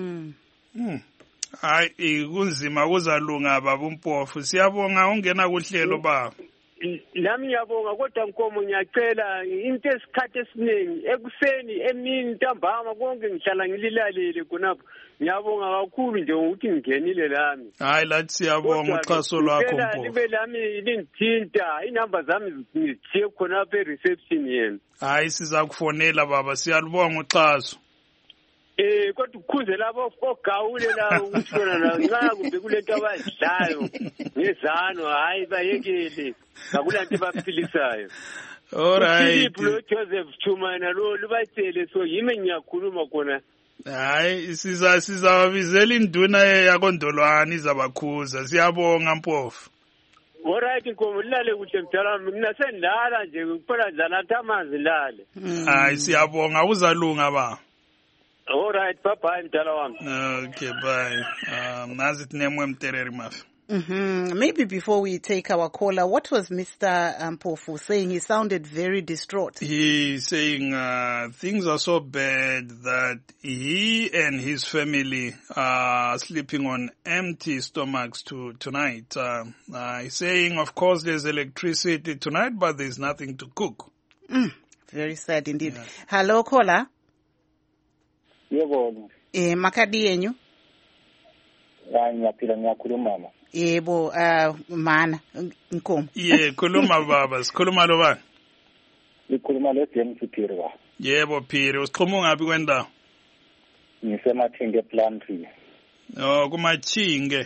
hayi kunzima kuzalunga baba uMpofu siyabonga ungena kuhlelo baba. Nami ngiyabonga kodwa Nkomo ngiyacela into esikhathi esiningi ekuseni emini ntambama konke ngihlala ngililalele khonapho ngiyabonga kakhulu nje ukuthi ngingenile lami. Hayi lathi siyabonga uxhaso lwakho Mpofu. Libe lami lingithinta inamba zami ngithiye khonapho e-reception yena. Hayi siza kufonela baba siyalibonga uxhaso. Kodwa ukhuze labo ogawule la ukuthi khona la nxa kumbe kulento abadlayo ngezano hayi bayekele ngakulanto baphilisayo. Alright. Lo Joseph Chumana lo libatshele so yimi ngiyakhuluma khona. Hayi sizabizela induna yakondolwane izabakhuza siyabonga Mpofu. Alright Nkomo lale kuhle mdala mina sendala nje kuphela dlala amanzi lale. Hayi siyabonga uzalunga ba. All right, bye-bye, mdala wami. Okay, bye. Nazi tinemwe mtereri mafi. Maybe before we take our caller, what was Mr. Mpofu saying? He sounded very distraught. He's saying things are so bad that he and his family are sleeping on empty stomachs tonight. He's saying, of course, there's electricity tonight, but there's nothing to cook. Very sad indeed. Yeah. Hello, caller. Yebo. Makadi yenyu? Ngiyaphila ngiyakhuluma mama. Yebo, mana Nkomo. Khuluma baba, sikhuluma lo bani? Ngikhuluma lo James Phiri ba. Yebo Phiri, usikhuluma ngapi kwenda? Ngisemathinge Plumtree. Kumathinge.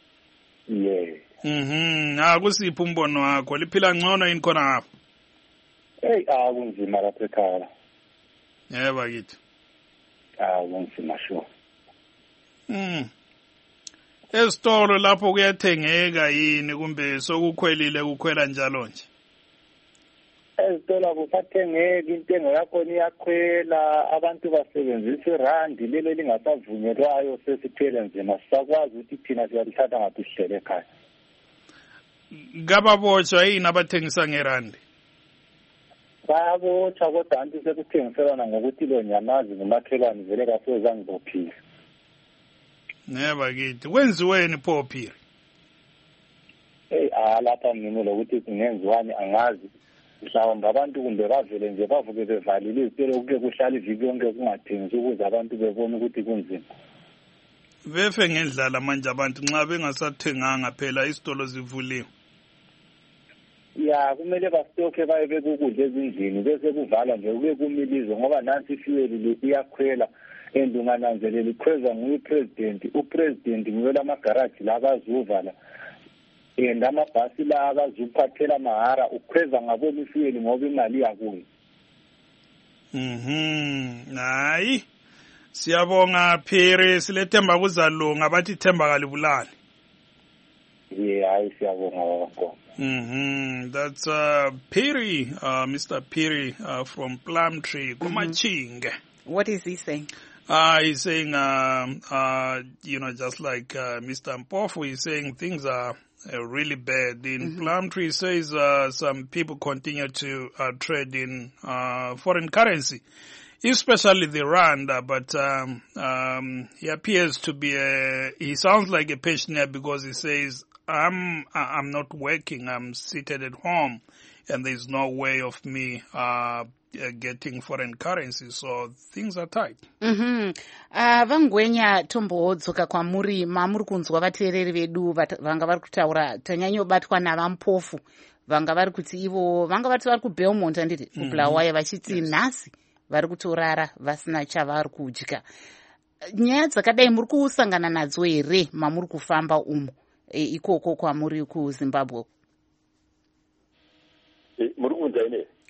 Yeah. Kusiphi umbono wakho? Liphila ngcono yini khona ngapha? Kunzima lapha ekhaya. Yebo kithi. Kunzima sure. Esitolo lapho kuyathengeka yini kumbe sokukhwelile kukhwela njalo nje? Esitolo kusathengeka intengo yakho iyakhwela abantu basebenzisa irandi lelo lingasavunyelwayo sesiphele nzima sisakwazi ukuthi thina siyalithatha ngathi sihlele ekhaya. Ngababotshwa yini abathengisa ngerandi? Bayabotshwa kodwa anti sekuthengiselana ngokuthi lo nyamazi ngumakhelwane vele kasoze angibophile. Neba kithi kwenziweni pho Phiri? Lapha mina lokuthi kungenziwani angazi. Mhlawumbe abantu kumbe bavele nje bavuke bevalile izitolo kuke kuhlala iviki yonke kungathengisi ukuze abantu bebone ukuthi kunzima. Befe ngendlala manje abantu nxa bengasathenganga phela izitolo zivuliwe. Ya kumele basitokhe bayebeka ukudla ezindlini bese kuvala nje kube kumilizo ngoba nansi ifuel iyakhwela endungananzelela ikhweza upresident ngiyela amagaraji la akazuvala amabhasi la akazuphathela mahara ukhweza ngabona ifuel ngoba imali yakuyo. Hayi siyabonga Phiri silethemba kuzalunga bathi themba kalibulali. Hayi siyabonga baba. That's Phiri, Mr. Phiri from Plumtree, Kumachinge. What is he saying? He's saying, just like Mr. Mpofu, he's saying things are really bad. In Plumtree, he says some people continue to trade in foreign currency, especially the rand, but he appears to be he sounds like a pensioner because he says, I'm not working, I'm seated at home, and there's no way of me getting foreign currency, so things are tight. Vangwenya tombohodzoka kwamuri mamuri kunzwa vateereri vedu vanga vari kutaura tanyanyobatwa navampofu vanga vari kuti ivo vanga vati vari kuBelmont anditi kuBulawayo vachiti nhasi vari kutorara vasina chavari kudya. Nyaya dzakadai muri kusangana nadzo here mamuri kufamba umo ikoko kwamuri kuZimbabwe? Muri kunza ine?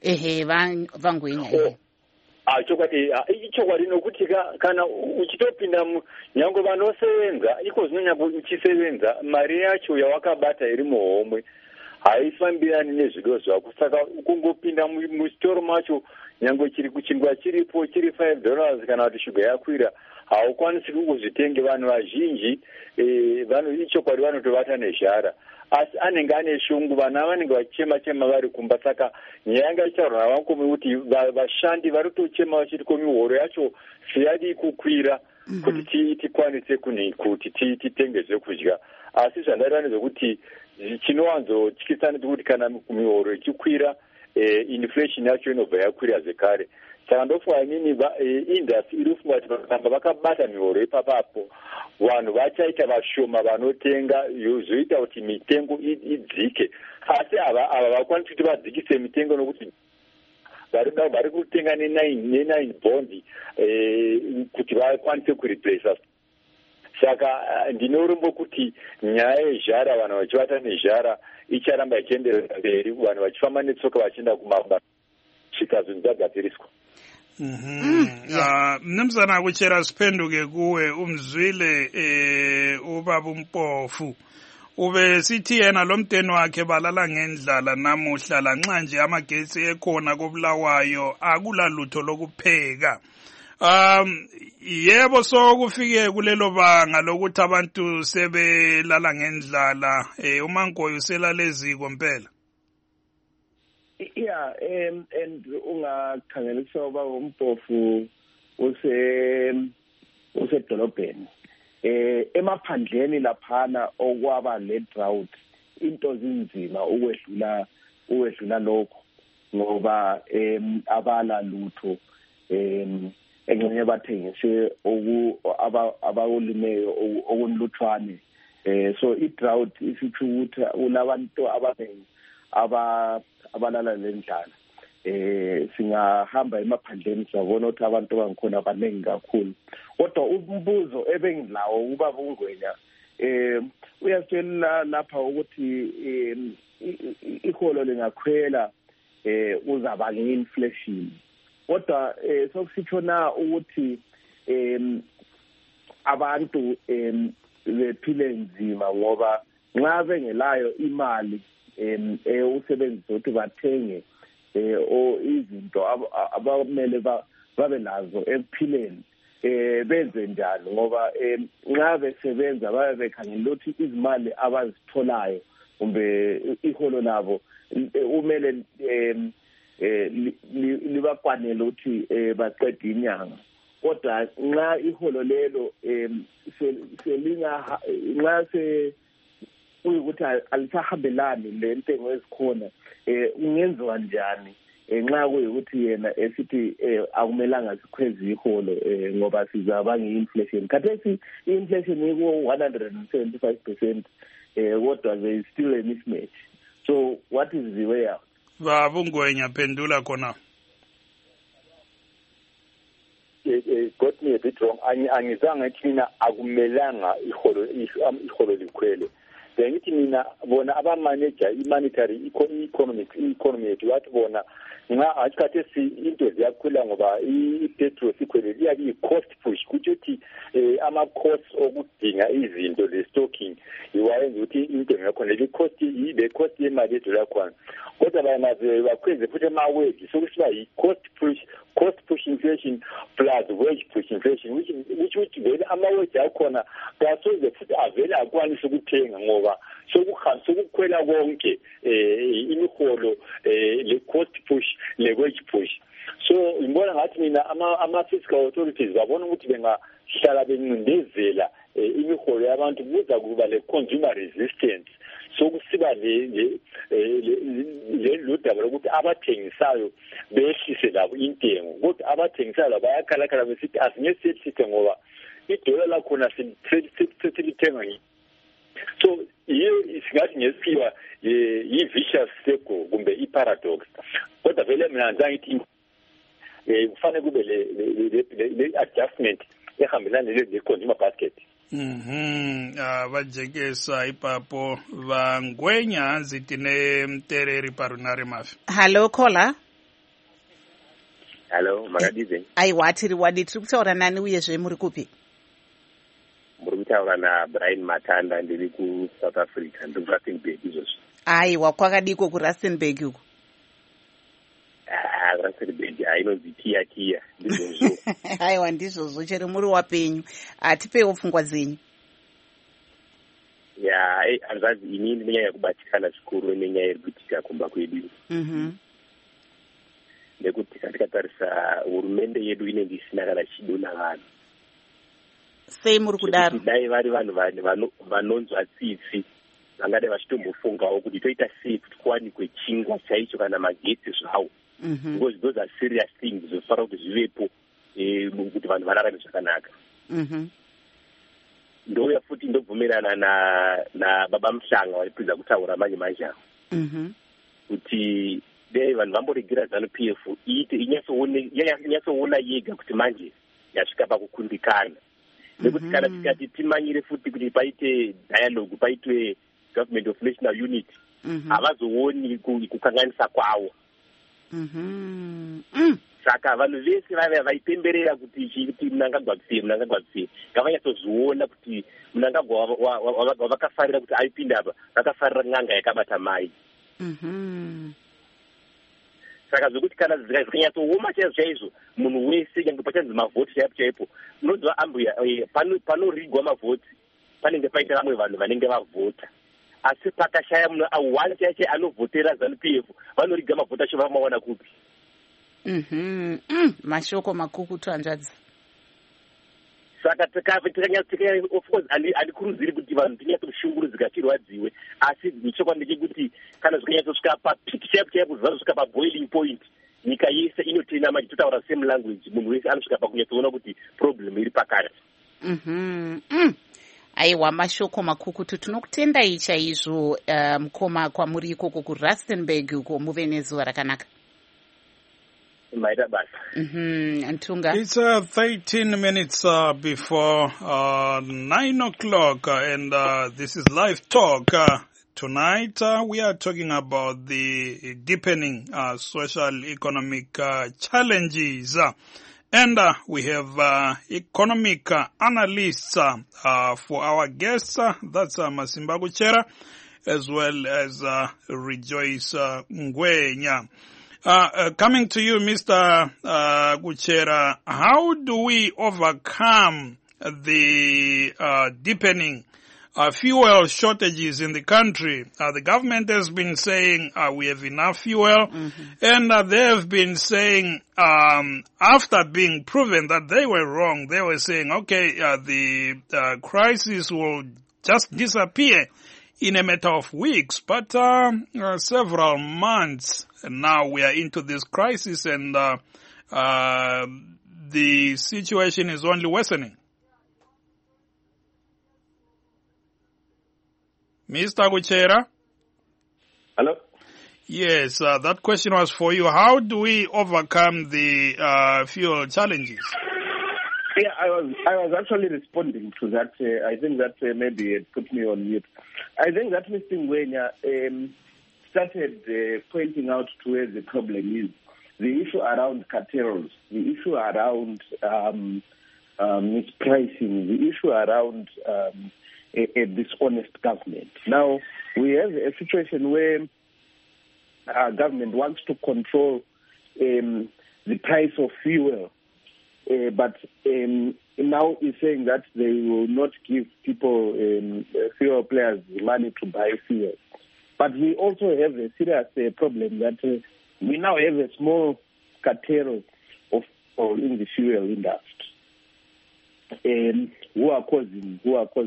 vangwenya chokwadi ichokwadi nokuti kana uchitopinda nyange vanosevenza iko zvinonyamba uchisevenza mari yacho yawakabata iri muhomwe haifambirani nezvido zvako saka kungopinda musitoro macho nyange chingwa chiripo chiri $5 kana kuti shuga yakwira haukwanisi kuzvitenge vanhu vazhinji ichokwadi vanotovata nezhara asi anenge ane shungu vana vanenge vachichema vari kumba saka nyaya yanga ichitaurwa navakomi kuti vashandi vari kutochema vachiti ko mihoro yacho siyadi kukwira kuti tikwanise kuti titenge zvekudya asi zvandaira nezvekuti chinowanzotyisa ndechekuti kana mihoro ichikwira inflation yacho inobva yakwira zvekare saka ndofunga inini industry iri kufunga kuti vakamba vakabata mihoro ipapapo vanhu vachaita vashoma vanotenga zvoita kuti mitengo idzike asi ava vakwanisi kuti vadzikise mitengo nokuti vari kutenga ne9 bond kuti vakwanise kureplace saka ndinorombo kuti nyaya yezhara vanhu vachivata nezhara icharamba ichienderera mberi vanhu vachifamba netsoka vachienda kumaba svika zvinhu zvagadziriswa. Mnumzana kuchera siphenduke kuwe umzwile ubaba uMpofu ube sithi yena lo mteni wakhe balala ngendlala namuhla lanxa nje amagetsi ekhona koBulawayo akulalutho lokupheka. Yebo sokufike kulelo banga lokuthi abantu sebelala ngendlala uMangoyi uselaleziko impela. Yeah, and ungakhangelisa uba uMpofu usedolobheni emaphandleni laphana okwaba le drought into zinzima ukwedlula lokho ngoba abala lutho engcenye bathengise abawulimeyo okunluthwane so I drought isithu ukuthi unabantu abaningi abalala lendlala singahamba emaphandleni siyabona ukuthi abantu bangikhona abaningi kakhulu kodwa umbuzo ebengilawo ubaba uNgwenya uyasitshela lapha ukuthi iholo lingakhwela uzaba nge-inflation kodwa sokusitsho na ukuthi abantu bephile nzima ngoba nxa bengelayo imali usebenzisa ukuthi bathenge izinto abamele babe nazo ekuphileni benze njani ngoba nxa besebenza babe bekhangela ukuthi izimali abazitholayo kumbe iholo labo umele libakwanele ukuthi baqede inyanga kodwa nxa iholo lelo nxa uyukuthi alisahambelani le ntengo ezikhona ungenziwa njani nxa kuyukuthi yena esithi akumelanga sikhweze iholo ngoba sizaba nge-inflation khathesi i-inflation iko 175% kodwa there is still a mismatch so what is the way out? Baba uNgwenya phendula khona. Got me a bit wrong. Angizange thina akumelanga iholo likhwele. Bengithi mina bona abamanager i-monetary economy yethu bathi bona nxa asikhathesi into ziyakhula ngoba i-petrol sikhwele iyabe i-cost push kuthi uthi ama-costs okudinga izinto le-stocking iwayenza ukuthi intengo yakhona le cost yemali yethu yakhona kodwa banaze bakhweze futhi ama-wage sokusiba yi-cost push inflation plus wage push inflation which vele ama-wage akhona kasoze futhi avele akwanise ukuthenga ngoba sokukhwela konke imiholo le-cost push le-wage push so ngibona ngathi mina ama-fiscal authorities babona ukuthi bengahlala bencindezela imiholo yabantu kuza kuba le-consumer resistance sokusiba lo daba lokuthi abathengisayo behlise labo intengo kodwa abathengisayo labo bayakhalakhala besithi asingesehlise ngoba idola lakhona silithenga so singathi ngesikhiwa yi-vicious circle kumbe i-paradox kodwa vele mina ngithi kufanele kube le-adjustment ehambelana le-consumer basket. Vajekesa ipapo Vangwenya zitine mtereri parunare mafi. Hello caller. Hello, makadizeni. Aiwa, tiri wadi, tiri kutaura nani uyezve muri kupi? Muri kutaura naBrian Matanda, ndiri kuSouth Africa, ndiri kuRustenburg izvozvo. Aiwa, kwakadiko kuRustenburg uko? Rustenburg inonzi Kia ndizvozvo. Aiwa, ndizvozvo, chero muri wapenyu. Tipewo pfungwa dzenyu. Ya, hanzvadzi ini ndinenyaya kubatikana zvikuru nenyaya iri kuitika kumba kwedu. Nekuti tikatarisa hurumende yedu inenge isina kana chido navanhu. Sei muri kudaro? Dai vari vanhu vanonzwa tsitsi vangadai vachitombofungawo kuti toita sei kuti kuwanikwe chingwa chaicho kana magetsi zvawo. Because those are serious things zvofanira kuti zvivepo kuti vanhu vararame zvakanaka. Ndouya futi ndobvumirana nababa Muhlanga waipedza kutaura manje awo kuti dai vanhu vamboregera ZANU-PF inyatsoona yega kuti manje yasvika pakukundikana. Nekuti kana tikati timanyire futi kuti paite dialogue, paitwe government of national unity, havazooni kukanganisa kwawo. Saka vanhu vese vaya vaipemberera kuti Mnangagwa bvise ngavanyatsozoona kuti Mnangagwa wavakafarira kuti aipinda apa vakafarira n'anga yakabata mai. Saka zvokuti kana zvikanyatsooma chaizvo munhu wese nyange pachanzi mavhoti chaipo unoziva ambuya panorigwa mavhoti panenge paita vamwe vanhu vanenge vavhota, asi pakashaya munhu awani chaiche anovhotera ZANU-PF vanoriga mavhoti acho vamaona kupi. Mashoko makukutu hanzvadzi. Saka of course handikurudziri kuti vanhu tinyatsoshungurudzika tirwadziwe, asi chokwadi ndechekuti kana zvikanyatsosvika papiki chaipo zvazosvika paboiling point, nyika yese inotenda manje totaura same language, munhu wese anosvika pakunyatsoona kuti problem iri pakati. Aiwa, mashoko makukutu. Tinokutendai chaizvo mukoma kwamuri ikoko kuRustenburg uko, muve nezuva rakanaka. It's 13 minutes before 9 o'clock, and this is Live Talk. Tonight we are talking about the deepening social economic challenges. And we have economic analysts for our guests. That's Masimba Kuchera, as well as Rejoice Ngwenya. Coming to you, Mr. Kuchera, how do we overcome the deepening fuel shortages in the country? The government has been saying we have enough fuel, and they have been saying after being proven that they were wrong, they were saying, okay, the crisis will just disappear in a matter of weeks, but several months now we are into this crisis, and the situation is only worsening. Mr. Kuchera? Hello? Yes, that question was for you. How do we overcome the fuel challenges? Yeah, I was actually responding to that. I think that maybe it put me on mute. I think that Mr. Ngwenya started pointing out to where the problem is. The issue around cartels, the issue around mispricing, the issue around a dishonest government. Now, we have a situation where our government wants to control the price of fuel, but now is saying that they will not give people, fuel players, money to buy fuel. But we also have a serious problem that we now have a small cartel of people in the fuel industry who are causing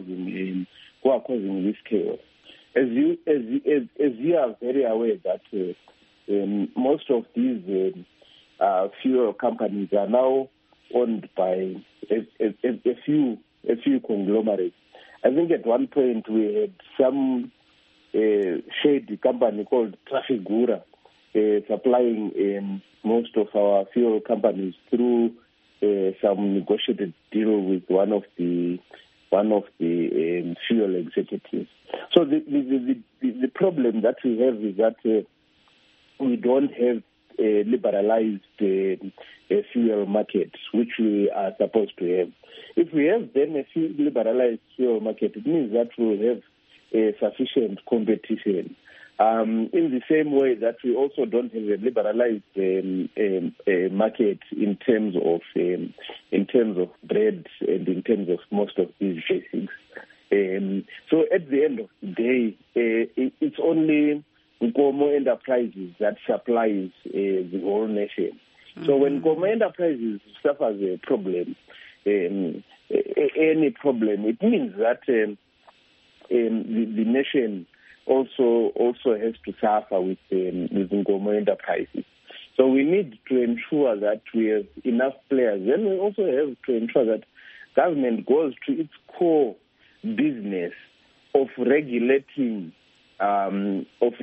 this chaos. As you are very aware that most of these fuel companies are now owned by a few conglomerates. I think at one point we had some shady company called Trafigura supplying most of our fuel companies through some negotiated deal with one of the fuel executives. So the problem that we have is that we don't have a liberalized fuel market, which we are supposed to have. If we have then a liberalized fuel market, it means that we will have sufficient competition. In the same way that we also don't have a liberalized market in terms of bread and in terms of most of these basics. So at the end of the day, it's only Nkomo Enterprises that supplies the whole nation. Mm-hmm. So when Nkomo Enterprises suffers a problem, any problem, it means that the nation also has to suffer with Nkomo Enterprises. So we need to ensure that we have enough players. Then we also have to ensure that government goes to its core business of regulating and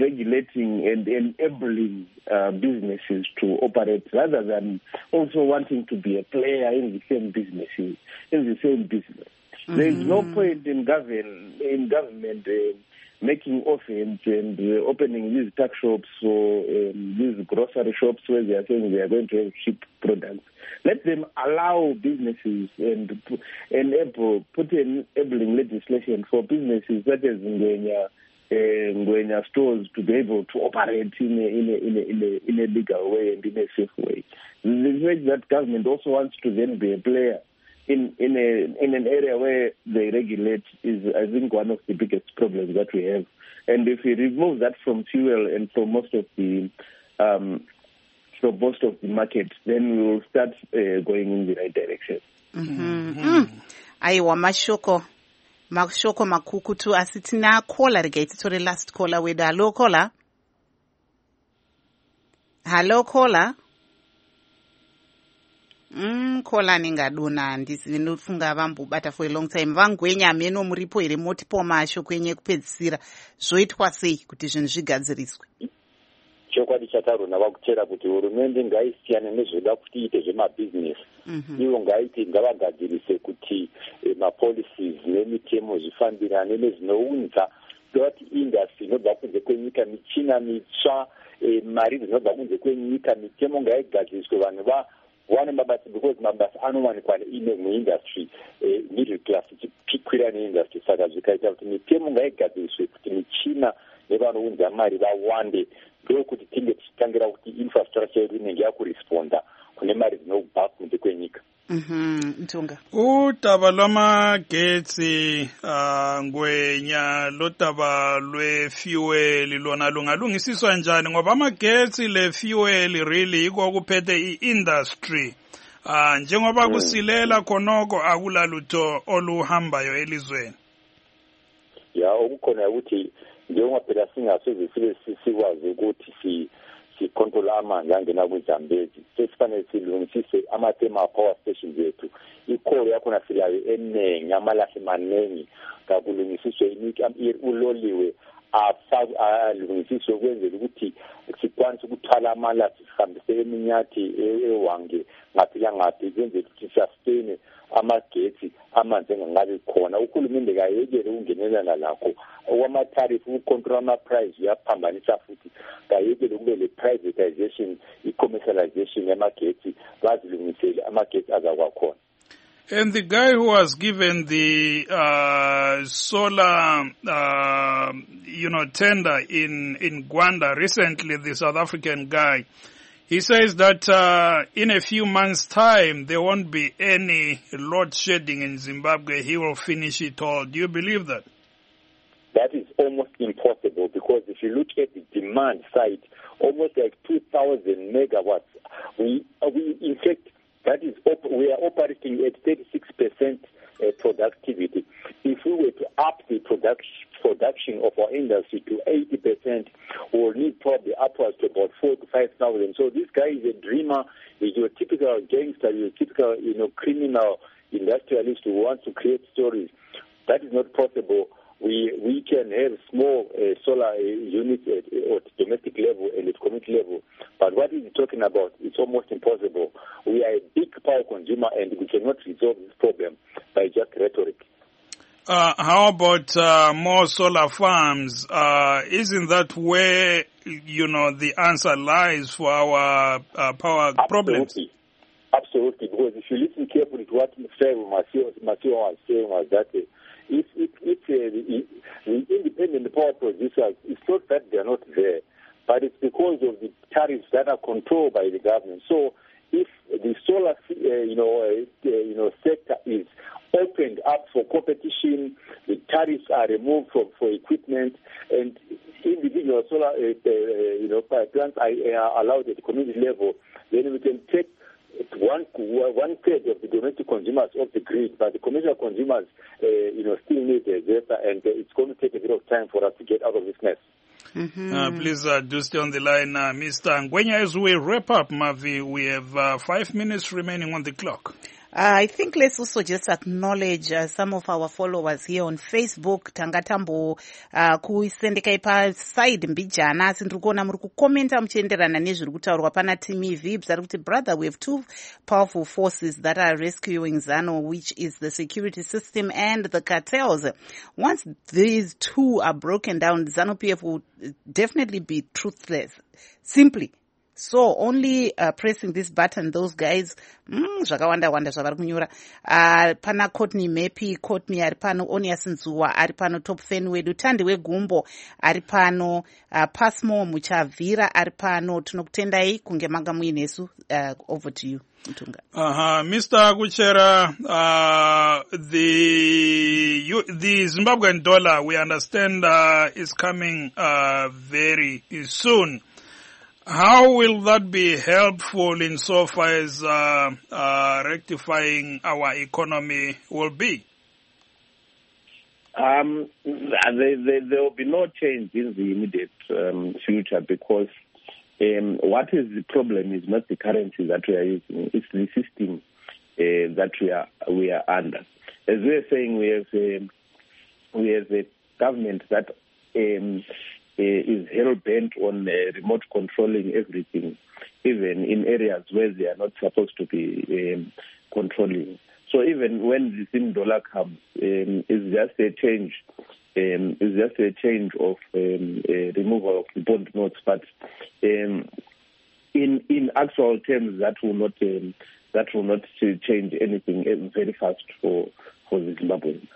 enabling businesses to operate, rather than also wanting to be a player in the same business. Mm-hmm. There is no point in government making offense and opening these tuck shops or these grocery shops where they are saying they are going to have cheap products. Let them allow businesses and put enabling legislation for businesses such as Ngwenya stores to be able to operate in a legal way and in a safe way. The fact that government also wants to then be a player in an area where they regulate is, I think, one of the biggest problems that we have. And if we remove that from fuel and from most of the market, then we will start going in the right direction. Aiwa mashoko makukutu asitina caller regaitore last caller with hello caller. Caller ningaduna ndinofunga vambobata for a long time. Vangwenya meno muripo here motipo mashoko enye kupedzisira zvoitwa sei kuti zvinhu zvigadziriswe? Chokwadi chatarona vakuchera kuti hurumende ngaisiyane nezvoda kuti iite zvemabhizinesi. Ivo ngaiti ngavagadzirise kuti mapolicies nemitemo zvifambirane nezvinounza kuti industry inobva kunze kwenyika, michina mitsva, mari dzinobva kunze kwenyika, mitemo ngaigadziriswe, vanhu vawane mabasa, because mabasa anowanikwa muindustry, middle class ichikwira neindustry. Saka zvikaita kuti mitemo ngaigadziriswe kuti michina nevanounza mari vawande, ndokuti tinge tichitangira kuti infrastructure yedu inenge yakuresponda kune mari dzinobva kunze kwenyika. Ntunga udaba lwamagetsi Ngwenya lodaba lwefuel lona lungalungisiswa njani, ngoba amagetsi lefuel really yiko kuphethe i-industry njengoba kusilela khonoko akulalutho oluhambayo elizweni. Ya okukhona ukuthi njengoba phela singasoze sibe sikwazi ukuthi sicontrola amanzi angena kwizambezi, sesifanele silungisise ama-thermal power stations ethu. Ikholo yakhona silayo eningi, amalahle maningi, kakulungisiswe uloliwe alungisiswe ukwenzela ukuthi sikwanise ukuthwala amalahle sihambise eminyathi ewange ngaphi langaphi, kwenzela ukuthi sustain amagetsi amanzi engangabi khona. Uhulumende kayekele ukungenelana lakho. Okwama-tariff, ukucontrol ama-price uyaphambanisa futhi. Kayekele kube le-privatization, i-commercialization yamagetsi, bazilungisele amagetsi azakwakhona. And the guy who was given the solar, tender in Gwanda recently, the South African guy, he says that in a few months' time, there won't be any load shedding in Zimbabwe. He will finish it all. Do you believe that? That is almost impossible, because if you look at the demand side, almost like 2,000 megawatts. We in fact, that is we are operating at 36% productivity. If we were to up the production of our industry to 80%, we will need probably upwards to about 4,000 to 5,000. So this guy is a dreamer. He's your typical gangster, your typical criminal industrialist who wants to create stories. That is not possible. We can have small solar units at domestic level and at community level, but what he's talking about, it's almost impossible. We are a big power consumer, and we cannot resolve this problem by just rhetoric. How about more solar farms? Isn't that where, the answer lies for our power problems? Absolutely, because if you listen carefully to what Masio was saying was that if the independent power producers, it's not that they are not there, but it's because of the tariffs that are controlled by the government. So if the solar, sector is opened up for competition, the tariffs are removed for equipment, and individual solar, plants are allowed at the community level, then we can take one third of the domestic consumers off the grid, but the commercial consumers, still need the data, and it's going to take a bit of time for us to get out of this mess. Mm-hmm. Please do stay on the line, Mr. Ngwenya. As we wrap up, Mavi, we have 5 minutes remaining on the clock. I think let's also just acknowledge some of our followers here on Facebook. Tangatambo kuisendeka paside mbijana asi ndiri kuona muri kukomenta muchienderana nezviri kutaurwa pana Timi Vibs ari kuti brother, we have two powerful forces that are rescuing ZANU, which is the security system and the cartels. Once these two are broken down, ZANU-PF will definitely be truthless. Simply. So only pressing this button, those guys, zvakawanda wanda zvavari kunyora. Pana Courtney Mepi, Courtney ari pano, Onias Nzuwa ari pano, Top Fan wedu, Tandi weGumbo ari pano, Pasmo Muchavira ari pano. Tinokutendai kunge manga muinesu. Over to you, Mtunga. Mr. Kuchera, the Zimbabwean dollar, we understand, is coming very soon. How will that be helpful insofar as rectifying our economy will be? There will be no change in the immediate future, because what is the problem is not the currency that we are using, it's the system that we are under. As we are saying, we have a government that is hell-bent on remote controlling everything, even in areas where they are not supposed to be controlling. So even when the same dollar comes, it's just a change. It's just a change of removal of the bond notes, but in actual terms, that will not change anything very fast for the Zimbabweans.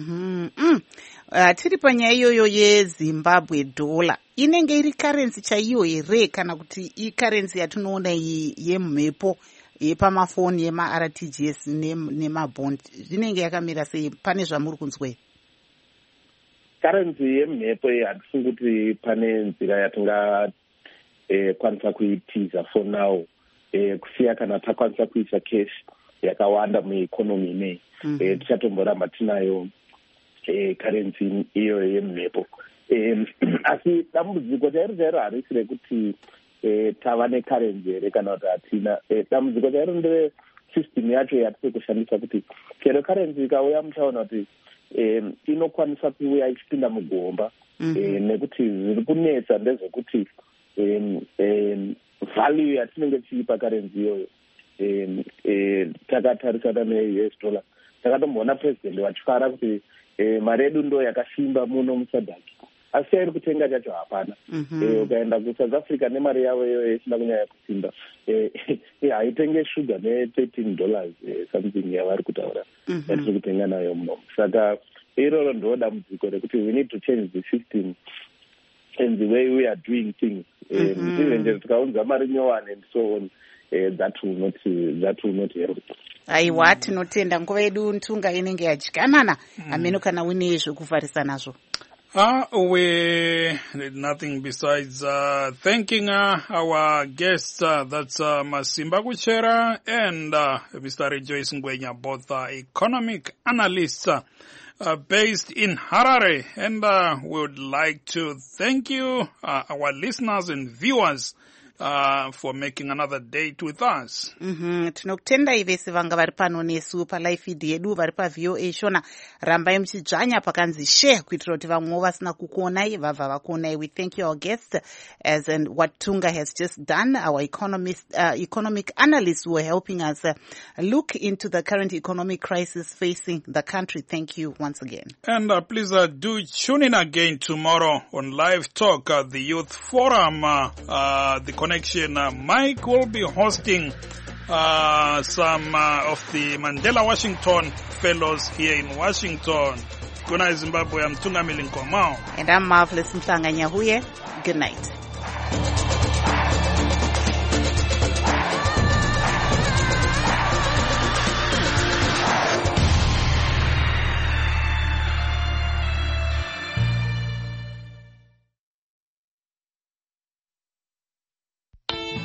Tiri panyaya iyoyo yeZimbabwe dollar inenge iri currency chaiyo here kana kuti currency yatinoona iyi yemhepo yepamafoni yemaRTGS nemabond zvinenge yakamira sei? Pane zvamuri kunzwa? Currency yemhepo hatifungi kuti pane nzira yatingakwanisa kuitiza for now, kusiya kana takwanisa kuisa cash yakawanda mueconomy inei. Tichatomboramba tinayo currency iyo yemhepo. Asi dambudziko chairo harisi rekuti tava necurrency here kana kuti hatina. Dambudziko chairo ndere system yacho yatiri kushandisa, kuti chero currency ikauya muchaona kuti inokwanisa kuuya ichipinda mugomba, nekuti zviri kunetsa ndezvekuti value yatinenge tichipa currency iyoyo. Takatarisana ne-US dollar, takatomboona president vachifara kuti mari yedu ndo yakasimba muno musadhaki, asi chairi kutenga chacho hapana. Ukaenda kuSouth Africa nemari yavo iyoyo isina kunyanya kusimba, haitenge shuga ne$13 something yavari kutaura yatiri kutenga nayo muno. Saka iroro ndo dambudziko rekuti we need to change the system and the way we are doing things. Even if tikaunza mari nyowani and so on, that will not help. Aiwa, tinotenda nguva yedu Ntunga inenge yadyikanana. Ameno kana une zvekuvharisa nazvo. We did nothing besides thanking our guests, that's Masimba Kuchera and Mr. Rejoice Ngwenya, both economic analysts based in Harare. And we would like to thank you, our listeners and viewers, for making another date with us. Tinokutendai vese vanga vari pano nesu palive feed yedu vari paVOA shona. Rambai muchidzvanya pakanzi share kuitira kuti vamwe vasina kukuonai vabva vakuonai. We thank you our guest as and what Tunga has just done, our economic analysts who are helping us look into the current economic crisis facing the country. Thank you once again. And please do tune in again tomorrow on Live Talk, the Youth Forum, the Connection. Mike will be hosting some of the Mandela Washington Fellows here in Washington. Kuna Zimbabwe, I'm Tunga Milinkomao. And I'm Marvelous Mhlanga Nyahuye. Good night.